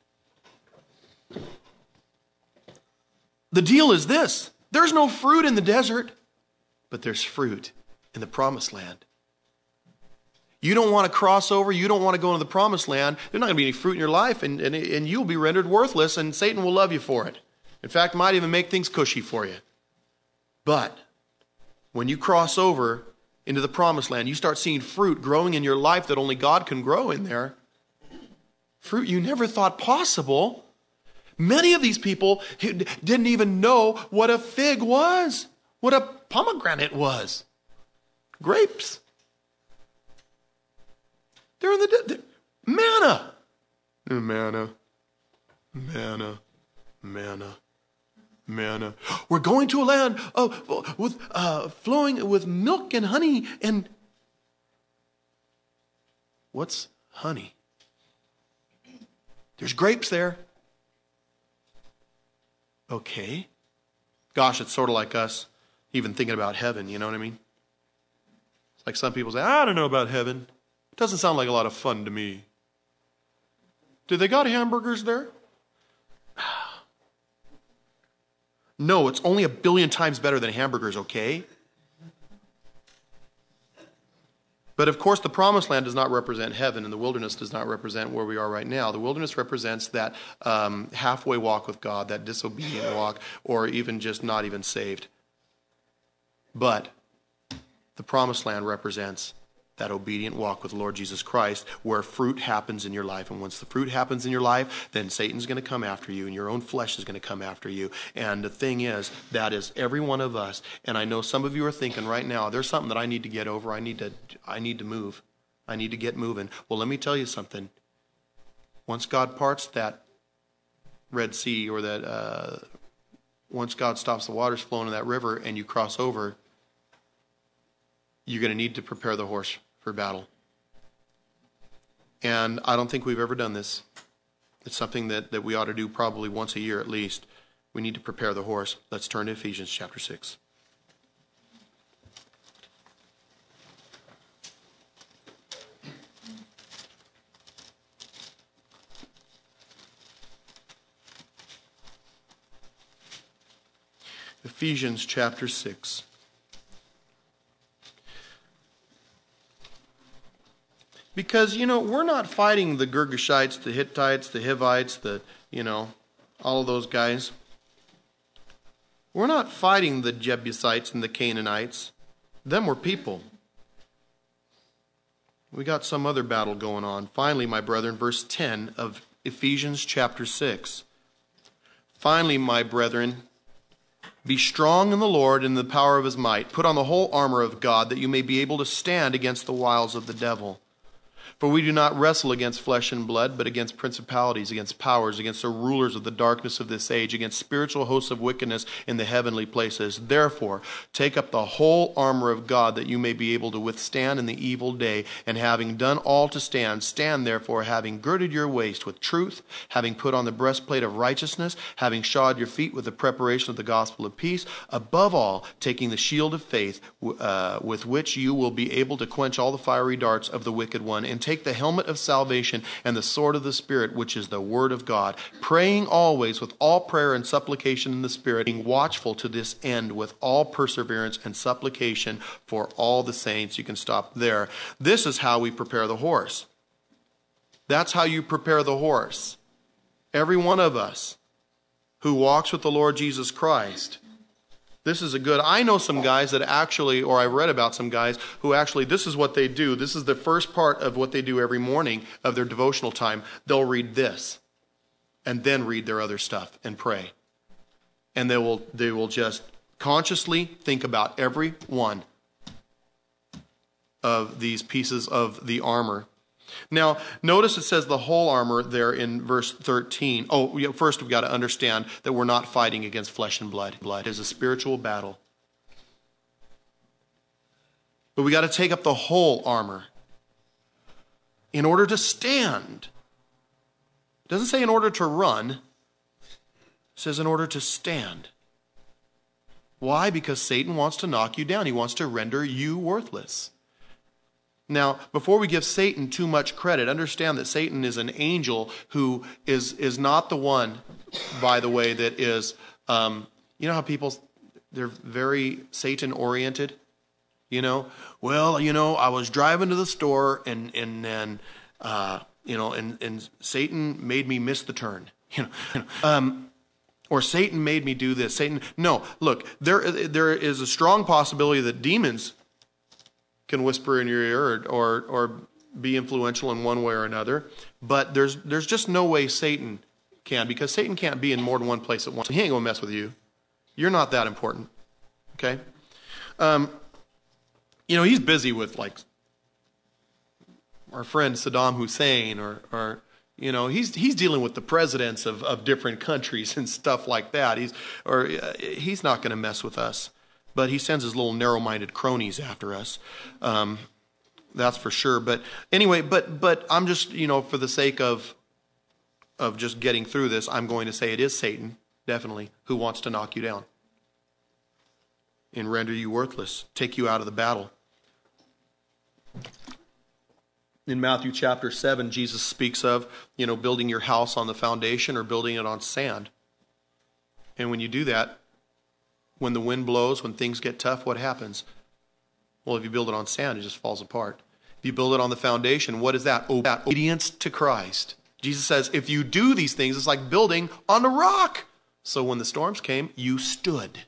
the deal is this. There's no fruit in the desert, but there's fruit in the promised land. You don't want to cross over. You don't want to go into the promised land. There's not going to be any fruit in your life, and you'll be rendered worthless, and Satan will love you for it. In fact, might even make things cushy for you. But when you cross over into the promised land, you start seeing fruit growing in your life that only God can grow in there. Fruit you never thought possible. Many of these people didn't even know what a fig was, what a pomegranate was. Grapes. They're in the manna. Manna. Manna. Manna. Manna. We're going to a land with flowing with milk and honey. And what's honey? There's grapes there. Okay. Gosh, it's sort of like us even thinking about heaven, you know what I mean? It's like some people say, I don't know about heaven. It doesn't sound like a lot of fun to me. Do they got hamburgers there? No, it's only 1 billion times better than hamburgers, okay? But of course, the promised land does not represent heaven, and the wilderness does not represent where we are right now. The wilderness represents that halfway walk with God, that disobedient walk, or even just not even saved. But the promised land represents that obedient walk with the Lord Jesus Christ, where fruit happens in your life. And once the fruit happens in your life, then Satan's going to come after you, and your own flesh is going to come after you. And the thing is, that is every one of us. And I know some of you are thinking right now, there's something that I need to get over. I need to move. I need to get moving. Well, let me tell you something. Once God parts that Red Sea, or that once God stops the waters flowing in that river and you cross over, you're going to need to prepare the horse for battle. And I don't think we've ever done this. It's something that we ought to do probably once a year at least. We need to prepare the horse. Let's turn to Ephesians chapter 6. Ephesians chapter 6. Because, we're not fighting the Girgashites, the Hittites, the Hivites, all of those guys. We're not fighting the Jebusites and the Canaanites. Them were people. We got some other battle going on. Finally, my brethren, verse 10 of Ephesians chapter 6. Finally, my brethren, be strong in the Lord and in the power of his might. Put on the whole armor of God, that you may be able to stand against the wiles of the devil. For we do not wrestle against flesh and blood, but against principalities, against powers, against the rulers of the darkness of this age, against spiritual hosts of wickedness in the heavenly places. Therefore, take up the whole armor of God, that you may be able to withstand in the evil day. And having done all to stand, stand therefore, having girded your waist with truth, having put on the breastplate of righteousness, having shod your feet with the preparation of the gospel of peace. Above all, taking the shield of faith, with which you will be able to quench all the fiery darts of the wicked one, and take the helmet of salvation and the sword of the Spirit, which is the word of God, praying always with all prayer and supplication in the Spirit, being watchful to this end with all perseverance and supplication for all the saints. You can stop there. This is how we prepare the horse. That's how you prepare the horse. Every one of us who walks with the Lord Jesus Christ. This is I know some guys that actually, or I read about some guys who actually, this is what they do. This is the first part of what they do every morning of their devotional time. They'll read this and then read their other stuff and pray. And they will just consciously think about every one of these pieces of the armor. Now, notice it says the whole armor there in verse 13. First we've got to understand that we're not fighting against flesh and blood. Blood is a spiritual battle. But we got to take up the whole armor in order to stand. It doesn't say in order to run. It says in order to stand. Why? Because Satan wants to knock you down. He wants to render you worthless. Now, before we give Satan too much credit, understand that Satan is an angel who is not the one, by the way, that is, you know how people, they're very Satan-oriented? Well, I was driving to the store and then, and Satan made me miss the turn. Or Satan made me do this. No, look, there is a strong possibility that demons can whisper in your ear or be influential in one way or another, but there's just no way Satan can, because Satan can't be in more than one place at once. He ain't going to mess with you. You're not that important. Okay? He's busy with like our friend Saddam Hussein or he's dealing with the presidents of different countries and stuff like that. He's not going to mess with us, but he sends his little narrow-minded cronies after us. That's for sure. But anyway, but I'm just, for the sake of just getting through this, I'm going to say it is Satan, definitely, who wants to knock you down and render you worthless, take you out of the battle. In Matthew chapter 7, Jesus speaks of, building your house on the foundation or building it on sand. And when you do that, when the wind blows, when things get tough, what happens? Well, if you build it on sand, it just falls apart. If you build it on the foundation, what is that? Obedience to Christ. Jesus says, if you do these things, it's like building on a rock. So when the storms came, you stood.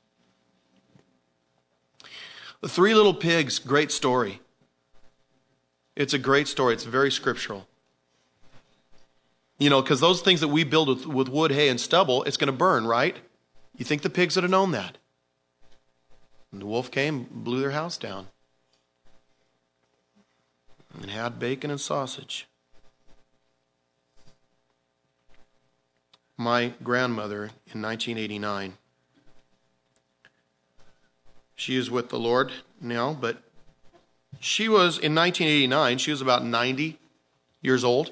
The Three Little Pigs, great story. It's a great story. It's very scriptural. Because those things that we build with wood, hay, and stubble, it's going to burn, right? You think the pigs would have known that? And the wolf came, blew their house down, and had bacon and sausage. My grandmother in 1989, she is with the Lord now, but she was, in 1989, she was about 90 years old.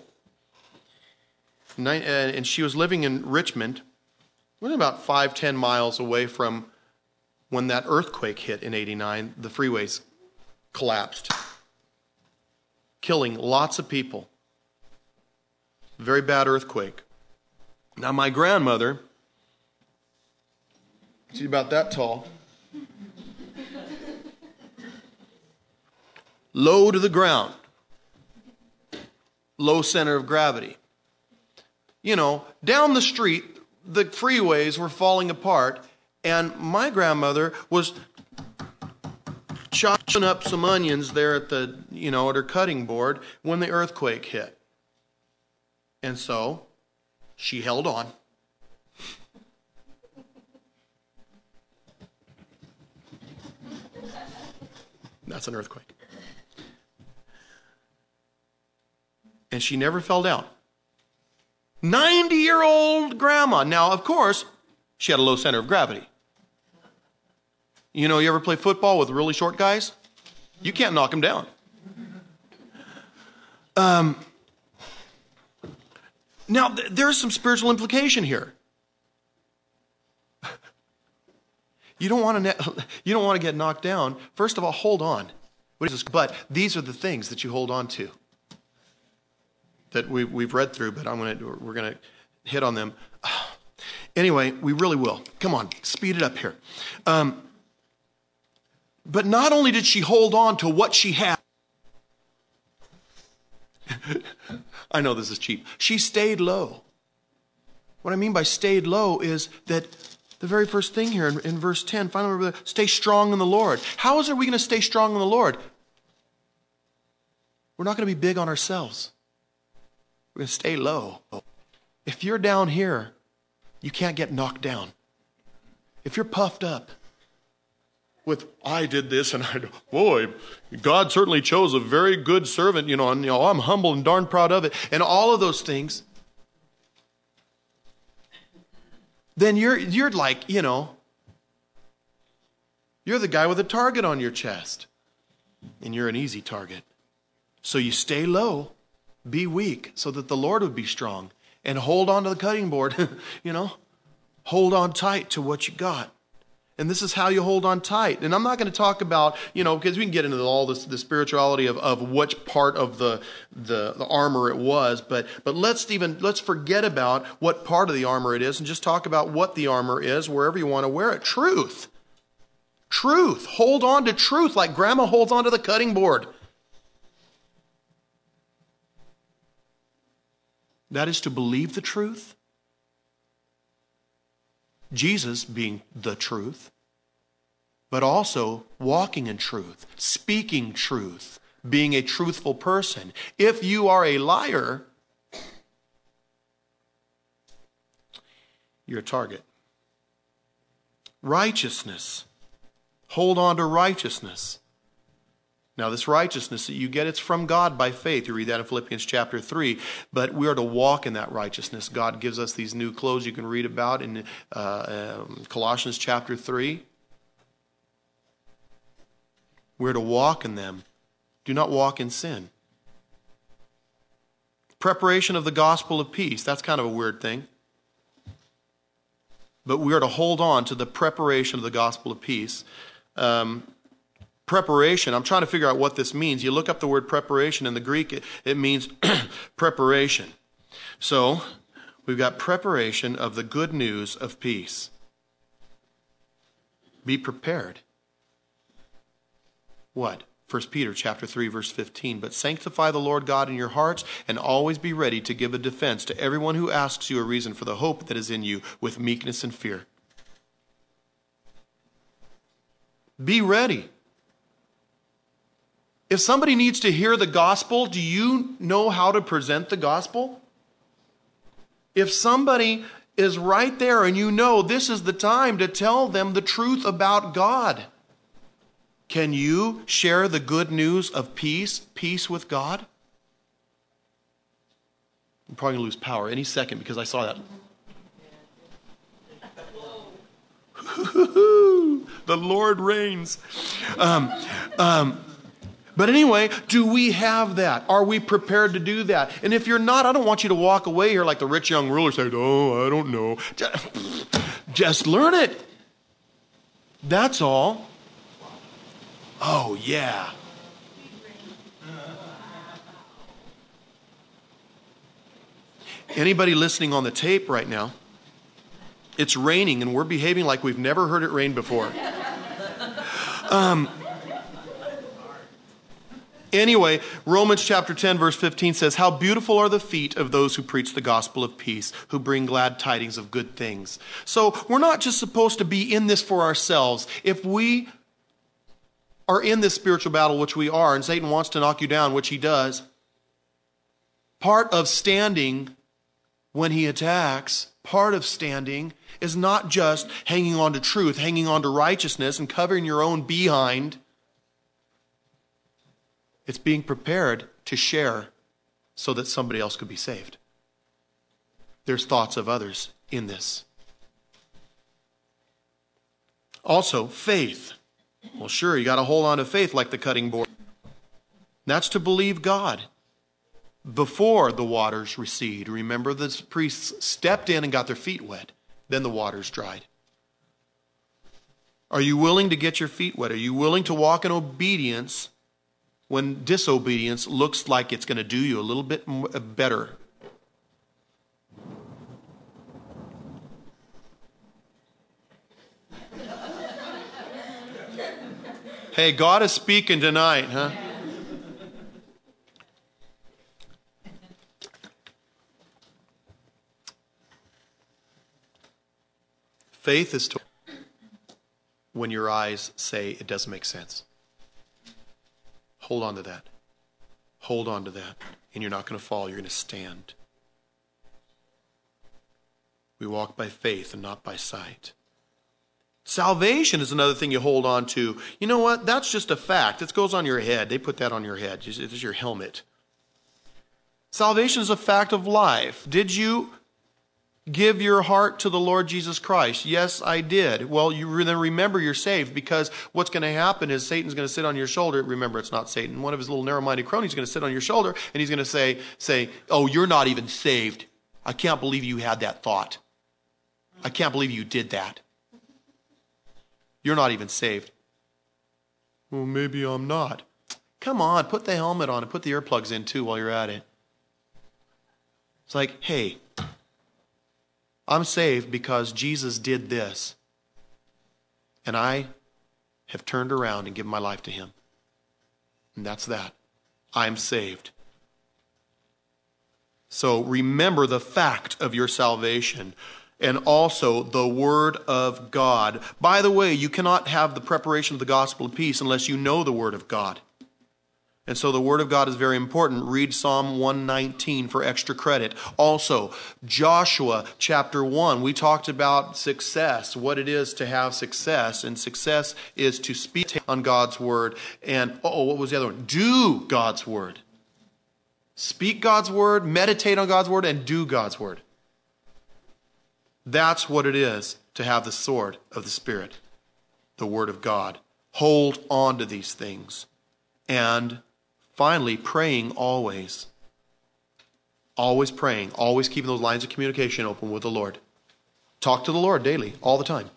And she was living in Richmond, about 5-10 miles away from when that earthquake hit in 89. The freeways collapsed, killing lots of people. Very bad earthquake. Now, my grandmother, she's about that tall. Low to the ground. Low center of gravity. Down the street, the freeways were falling apart, and my grandmother was chopping up some onions there at the, at her cutting board when the earthquake hit. And so, she held on. That's an earthquake. And she never fell down. 90-year-old grandma. Now, of course, she had a low center of gravity. You ever play football with really short guys? You can't knock them down. Now, there's some spiritual implication here. You don't want to get knocked down. First of all, hold on. But these are the things that you hold on to that we've read through, but we're gonna hit on them. Anyway, we really will. Come on, speed it up here. But not only did she hold on to what she had, I know this is cheap. She stayed low. What I mean by stayed low is that the very first thing here in verse 10, finally, stay strong in the Lord. How are we going to stay strong in the Lord? We're not going to be big on ourselves. We're going to stay low. If you're down here, you can't get knocked down. If you're puffed up with, I did this and boy, God certainly chose a very good servant, and I'm humble and darn proud of it, and all of those things, then you're like, you're the guy with a target on your chest, and you're an easy target. So you stay low, be weak, so that the Lord would be strong, and hold on to the cutting board, hold on tight to what you got. And this is how you hold on tight. And I'm not going to talk about, because we can get into all this, the spirituality of which part of the armor it was, but let's forget about what part of the armor it is and just talk about what the armor is, wherever you want to wear it. Truth. Truth. Hold on to truth like grandma holds on to the cutting board. That is to believe the truth. Jesus being the truth, but also walking in truth, speaking truth, being a truthful person. If you are a liar, you're a target. Righteousness. Hold on to righteousness. Now, this righteousness that you get, it's from God by faith. You read that in Philippians chapter 3. But we are to walk in that righteousness. God gives us these new clothes you can read about in Colossians chapter 3. We're to walk in them. Do not walk in sin. Preparation of the gospel of peace. That's kind of a weird thing. But we are to hold on to the preparation of the gospel of peace. Preparation, I'm trying to figure out what this means. You look up the word preparation in the Greek, it means preparation. So, we've got preparation of the good news of peace. Be prepared. What? 1 Peter chapter 3, verse 15. But sanctify the Lord God in your hearts, and always be ready to give a defense to everyone who asks you a reason for the hope that is in you with meekness and fear. Be ready. If somebody needs to hear the gospel, do you know how to present the gospel? If somebody is right there and you know this is the time to tell them the truth about God, can you share the good news of peace, peace with God? I'm probably going to lose power any second because I saw that. The Lord reigns. But anyway, do we have that? Are we prepared to do that? And if you're not, I don't want you to walk away here like the rich young ruler said, oh, I don't know. Just learn it. That's all. Oh, yeah. Anybody listening on the tape right now, it's raining and we're behaving like we've never heard it rain before. Anyway, Romans chapter 10, verse 15 says, how beautiful are the feet of those who preach the gospel of peace, who bring glad tidings of good things. So we're not just supposed to be in this for ourselves. If we are in this spiritual battle, which we are, and Satan wants to knock you down, which he does, part of standing when he attacks, part of standing is not just hanging on to truth, hanging on to righteousness, and covering your own behind. It's being prepared to share so that somebody else could be saved. There's thoughts of others in this. Also, faith. Well, sure, you got to hold on to faith like the cutting board. That's to believe God before the waters recede. Remember, the priests stepped in and got their feet wet. Then the waters dried. Are you willing to get your feet wet? Are you willing to walk in obedience when disobedience looks like it's going to do you a little bit better? Hey, God is speaking tonight, huh? Faith is to when your eyes say it doesn't make sense. Hold on to that. Hold on to that. And you're not going to fall. You're going to stand. We walk by faith and not by sight. Salvation is another thing you hold on to. You know what? That's just a fact. It goes on your head. They put that on your head. It's your helmet. Salvation is a fact of life. Did you give your heart to the Lord Jesus Christ? Yes, I did. Well, you then remember you're saved, because what's going to happen is Satan's going to sit on your shoulder. Remember, it's not Satan. One of his little narrow-minded cronies is going to sit on your shoulder, and he's going to say, oh, you're not even saved. I can't believe you had that thought. I can't believe you did that. You're not even saved. Well, maybe I'm not. Come on, put the helmet on and put the earplugs in too while you're at it. It's like, hey, I'm saved because Jesus did this. And I have turned around and given my life to him. And that's that. I'm saved. So remember the fact of your salvation. And also the Word of God. By the way, you cannot have the preparation of the gospel of peace unless you know the Word of God. And so the Word of God is very important. Read Psalm 119 for extra credit. Also, Joshua chapter 1. We talked about success, what it is to have success. And success is to speak on God's Word. And, what was the other one? Do God's Word. Speak God's Word, meditate on God's Word, and do God's Word. That's what it is to have the sword of the Spirit, the Word of God. Hold on to these things. And finally, praying always. Always praying. Always keeping those lines of communication open with the Lord. Talk to the Lord daily, all the time.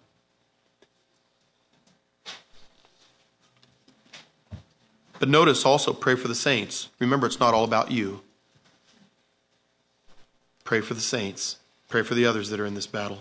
But notice also, pray for the saints. Remember, it's not all about you. Pray for the saints. Pray for the others that are in this battle.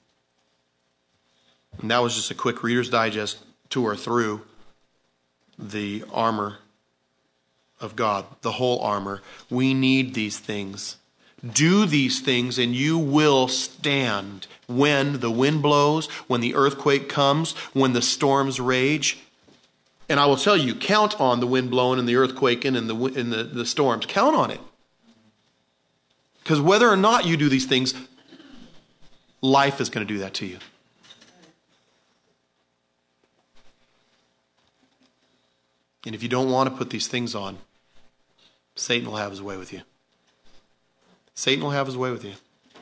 And that was just a quick Reader's Digest tour through the armor of God, the whole armor. We need these things. Do these things and you will stand when the wind blows, when the earthquake comes, when the storms rage. And I will tell you, count on the wind blowing and the earthquaking and the storms. Count on it. Because whether or not you do these things, life is going to do that to you. And if you don't want to put these things on, Satan will have his way with you. Satan will have his way with you.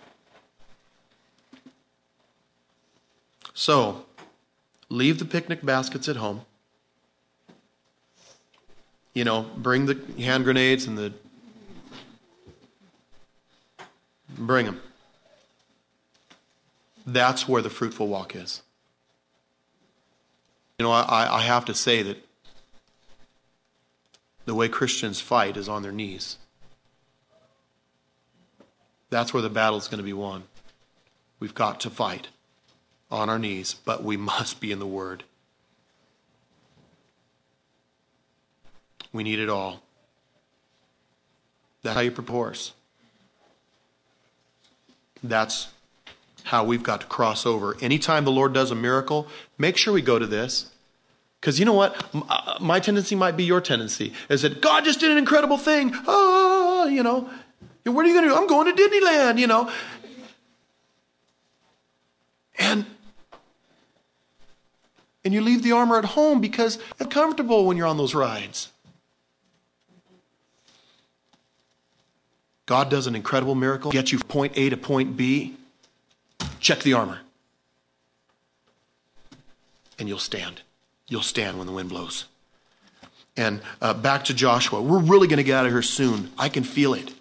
So, leave the picnic baskets at home. Bring the hand grenades and bring them. That's where the fruitful walk is. I have to say that the way Christians fight is on their knees. That's where the battle is going to be won. We've got to fight on our knees, but we must be in the Word. We need it all. That's how you prepare. That's how we've got to cross over. Anytime the Lord does a miracle, make sure we go to this. Because you know what? My tendency might be your tendency. Is that God just did an incredible thing. What are you going to do? I'm going to Disneyland, And you leave the armor at home because it's comfortable when you're on those rides. God does an incredible miracle, gets you from point A to point B. Check the armor. And you'll stand. You'll stand when the wind blows. And back to Joshua. We're really going to get out of here soon. I can feel it.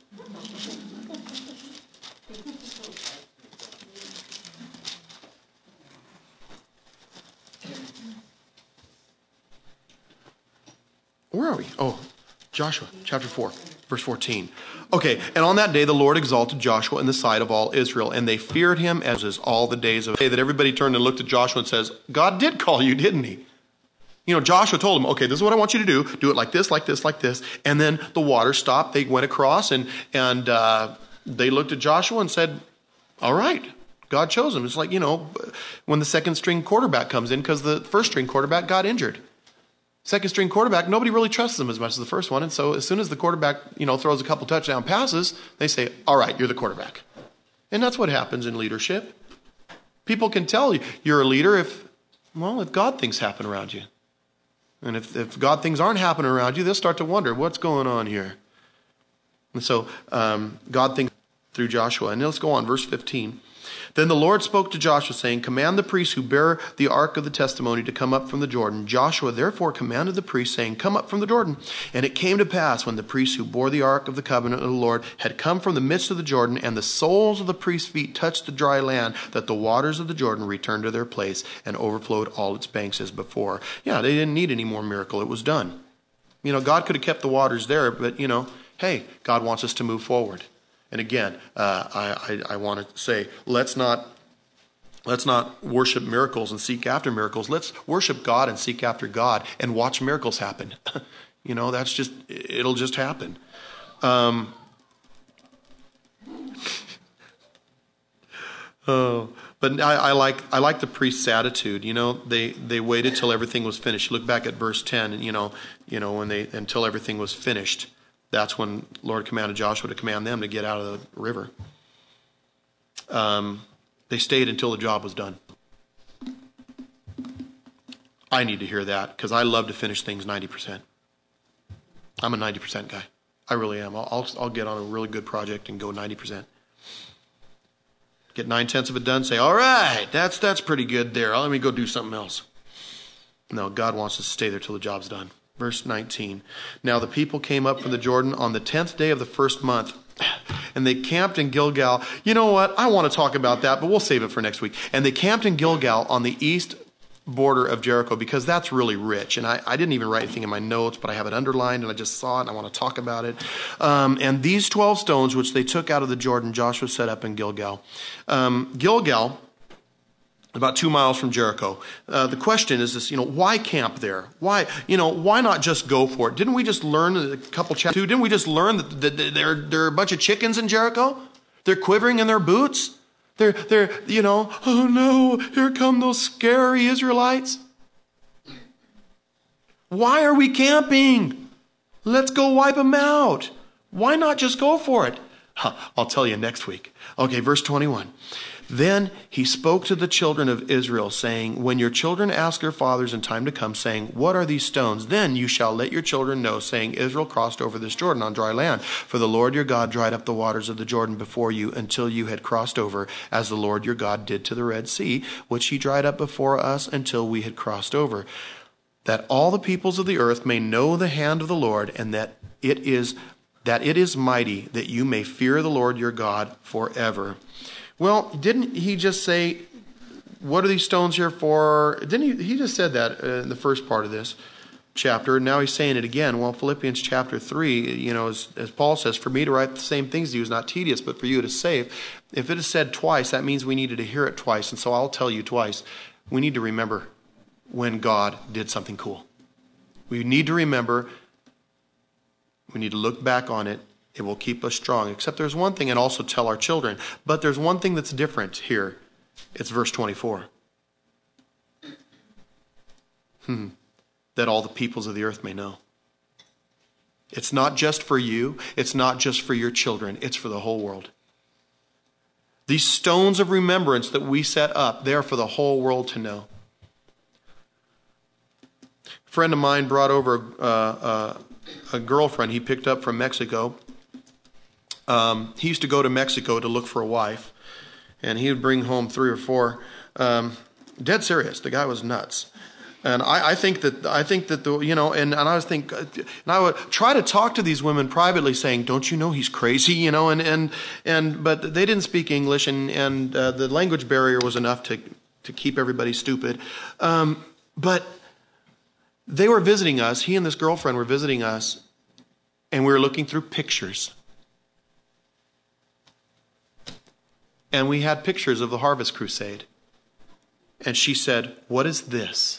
Where are we? Oh, Joshua chapter 4. Verse 14. Okay, and on that day the Lord exalted Joshua in the sight of all Israel, and they feared him as is all the days of the day. That everybody turned and looked at Joshua and says, God did call you, didn't he? Joshua told him, okay, this is what I want you to do. Do it like this, like this, like this. And then the water stopped. They went across and they looked at Joshua and said, all right, God chose him. It's like, when the second string quarterback comes in because the first string quarterback got injured. Second string quarterback, nobody really trusts them as much as the first one. And so as soon as the quarterback, throws a couple touchdown passes, they say, all right, you're the quarterback. And that's what happens in leadership. People can tell you're a leader if God things happen around you. And if God things aren't happening around you, they'll start to wonder, what's going on here? And so God thinks through Joshua. And let's go on, verse 15. Then the Lord spoke to Joshua, saying, command the priests who bear the ark of the testimony to come up from the Jordan. Joshua therefore commanded the priests, saying, come up from the Jordan. And it came to pass, when the priests who bore the ark of the covenant of the Lord had come from the midst of the Jordan, and the soles of the priests' feet touched the dry land, that the waters of the Jordan returned to their place and overflowed all its banks as before. Yeah, they didn't need any more miracle. It was done. God could have kept the waters there, but, hey, God wants us to move forward. And again, I want to say, let's not worship miracles and seek after miracles. Let's worship God and seek after God and watch miracles happen. It'll just happen. But I like the priest's attitude. They waited till everything was finished. Look back at verse 10. Until everything was finished, that's when the Lord commanded Joshua to command them to get out of the river. They stayed until the job was done. I need to hear that because I love to finish things 90%. I'm a 90% guy. I really am. I'll get on a really good project and go 90%. Get 9/10 of it done, say, all right, that's pretty good there. Let me go do something else. No, God wants us to stay there till the job's done. Verse 19. Now the people came up from the Jordan on the 10th day of the first month, and they camped in Gilgal. You know what? I want to talk about that, but we'll save it for next week. And they camped in Gilgal on the east border of Jericho because that's really rich. And I didn't even write anything in my notes, but I have it underlined and I just saw it and I want to talk about it. And these 12 stones, which they took out of the Jordan, Joshua set up in Gilgal. Gilgal, about 2 miles from Jericho. The question is this, why camp there? Why not just go for it? Didn't we just learn a couple chapters? Didn't we just learn that there are a bunch of chickens in Jericho? They're quivering in their boots. They're oh no, here come those scary Israelites. Why are we camping? Let's go wipe them out. Why not just go for it? I'll tell you next week. Okay, verse 21. Then he spoke to the children of Israel, saying, when your children ask their fathers in time to come, saying, what are these stones? Then you shall let your children know, saying, Israel crossed over this Jordan on dry land. For the Lord your God dried up the waters of the Jordan before you until you had crossed over, as the Lord your God did to the Red Sea, which he dried up before us until we had crossed over. That all the peoples of the earth may know the hand of the Lord, and that it is mighty, that you may fear the Lord your God forever. Well, didn't he just say, what are these stones here for? Didn't he just said that in the first part of this chapter, and now he's saying it again. Well, Philippians chapter 3, as Paul says, for me to write the same things to you is not tedious, but for you it is safe. If it is said twice, that means we needed to hear it twice, and so I'll tell you twice. We need to remember when God did something cool. We need to remember, we need to look back on it. It will keep us strong. Except there's one thing, and also tell our children. But there's one thing that's different here. It's verse 24. That all the peoples of the earth may know. It's not just for you. It's not just for your children. It's for the whole world. These stones of remembrance that we set up, they're for the whole world to know. A friend of mine brought over a girlfriend he picked up from Mexico. He used to go to Mexico to look for a wife, and he would bring home 3 or 4. Dead serious. The guy was nuts. And I think that and I would try to talk to these women privately, saying, "Don't you know he's crazy?" But they didn't speak English, and the language barrier was enough to keep everybody stupid. But they were visiting us. He and this girlfriend were visiting us, and we were looking through pictures. And we had pictures of the Harvest Crusade. And she said, what is this?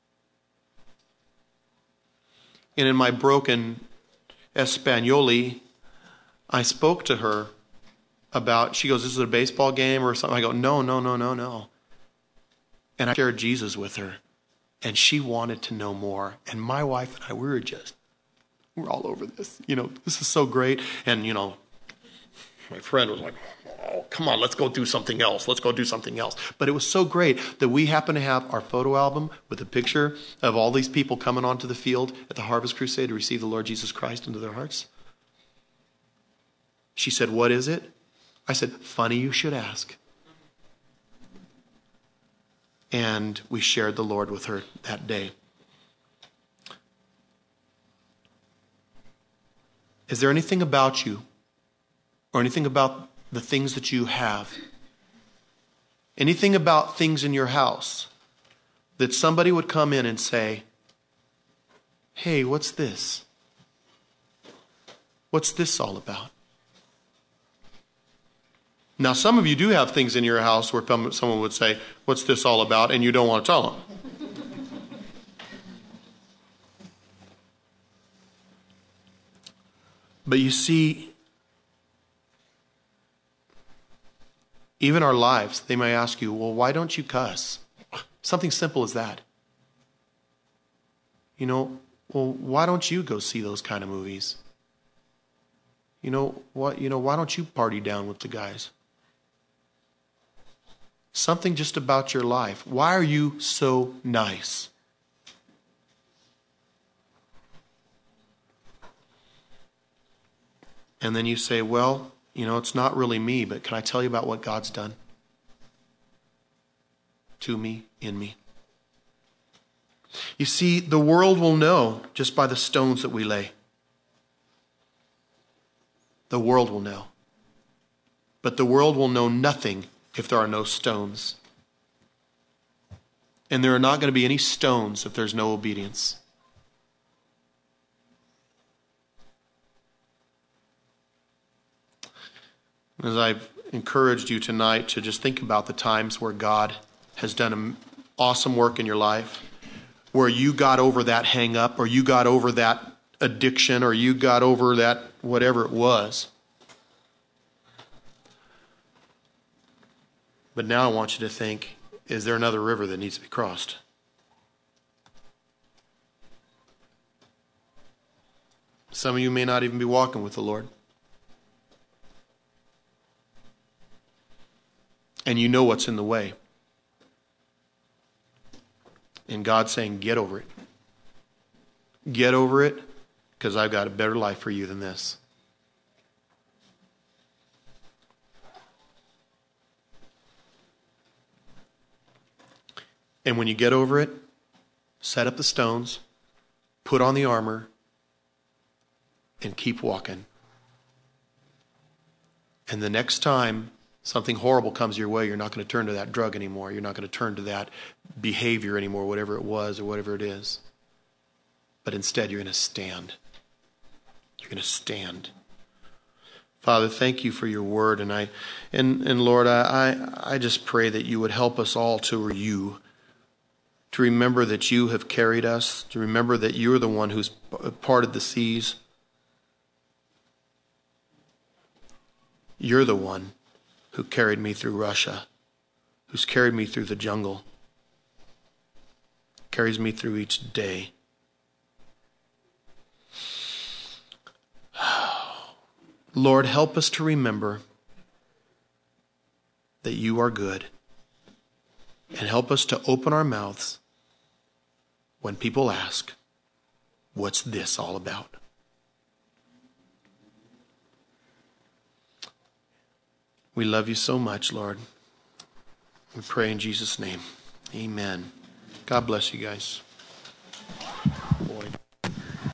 And in my broken Espanoli, I spoke to her about, she goes, this is a baseball game or something? I go, no. And I shared Jesus with her. And she wanted to know more. And my wife and I, we're all over this. This is so great. And, my friend was like, oh, come on, let's go do something else. But it was so great that we happened to have our photo album with a picture of all these people coming onto the field at the Harvest Crusade to receive the Lord Jesus Christ into their hearts. She said, what is it? I said, funny you should ask. And we shared the Lord with her that day. Is there anything about you or anything about the things that you have, anything about things in your house that somebody would come in and say, hey, what's this? What's this all about? Now, some of you do have things in your house where someone would say, what's this all about? And you don't want to tell them. But you see, Even our lives, they may ask you, well, why don't you cuss? Something simple as that. Well, why don't you go see those kind of movies? Why don't you party down with the guys? Something just about your life. Why are you so nice? And then you say, well, it's not really me, but can I tell you about what God's done to me, in me? You see, the world will know just by the stones that we lay. The world will know. But the world will know nothing if there are no stones. And there are not going to be any stones if there's no obedience. As I've encouraged you tonight to just think about the times where God has done an awesome work in your life, where you got over that hang up, or you got over that addiction, or you got over that whatever it was. But now I want you to think, is there another river that needs to be crossed? Some of you may not even be walking with the Lord. And you know what's in the way. And God's saying, get over it. Get over it, because I've got a better life for you than this. And when you get over it, set up the stones, put on the armor, and keep walking. And the next time something horrible comes your way, you're not going to turn to that drug anymore. You're not going to turn to that behavior anymore, whatever it was or whatever it is. But instead, you're going to stand. You're going to stand. Father, thank you for your word. And Lord, I just pray that you would help us all to remember that you have carried us, to remember that you're the one who's parted the seas. You're the one who carried me through Russia, who's carried me through the jungle, carries me through each day. Lord, help us to remember that you are good, and help us to open our mouths when people ask, what's this all about? We love you so much, Lord. We pray in Jesus' name. Amen. God bless you guys.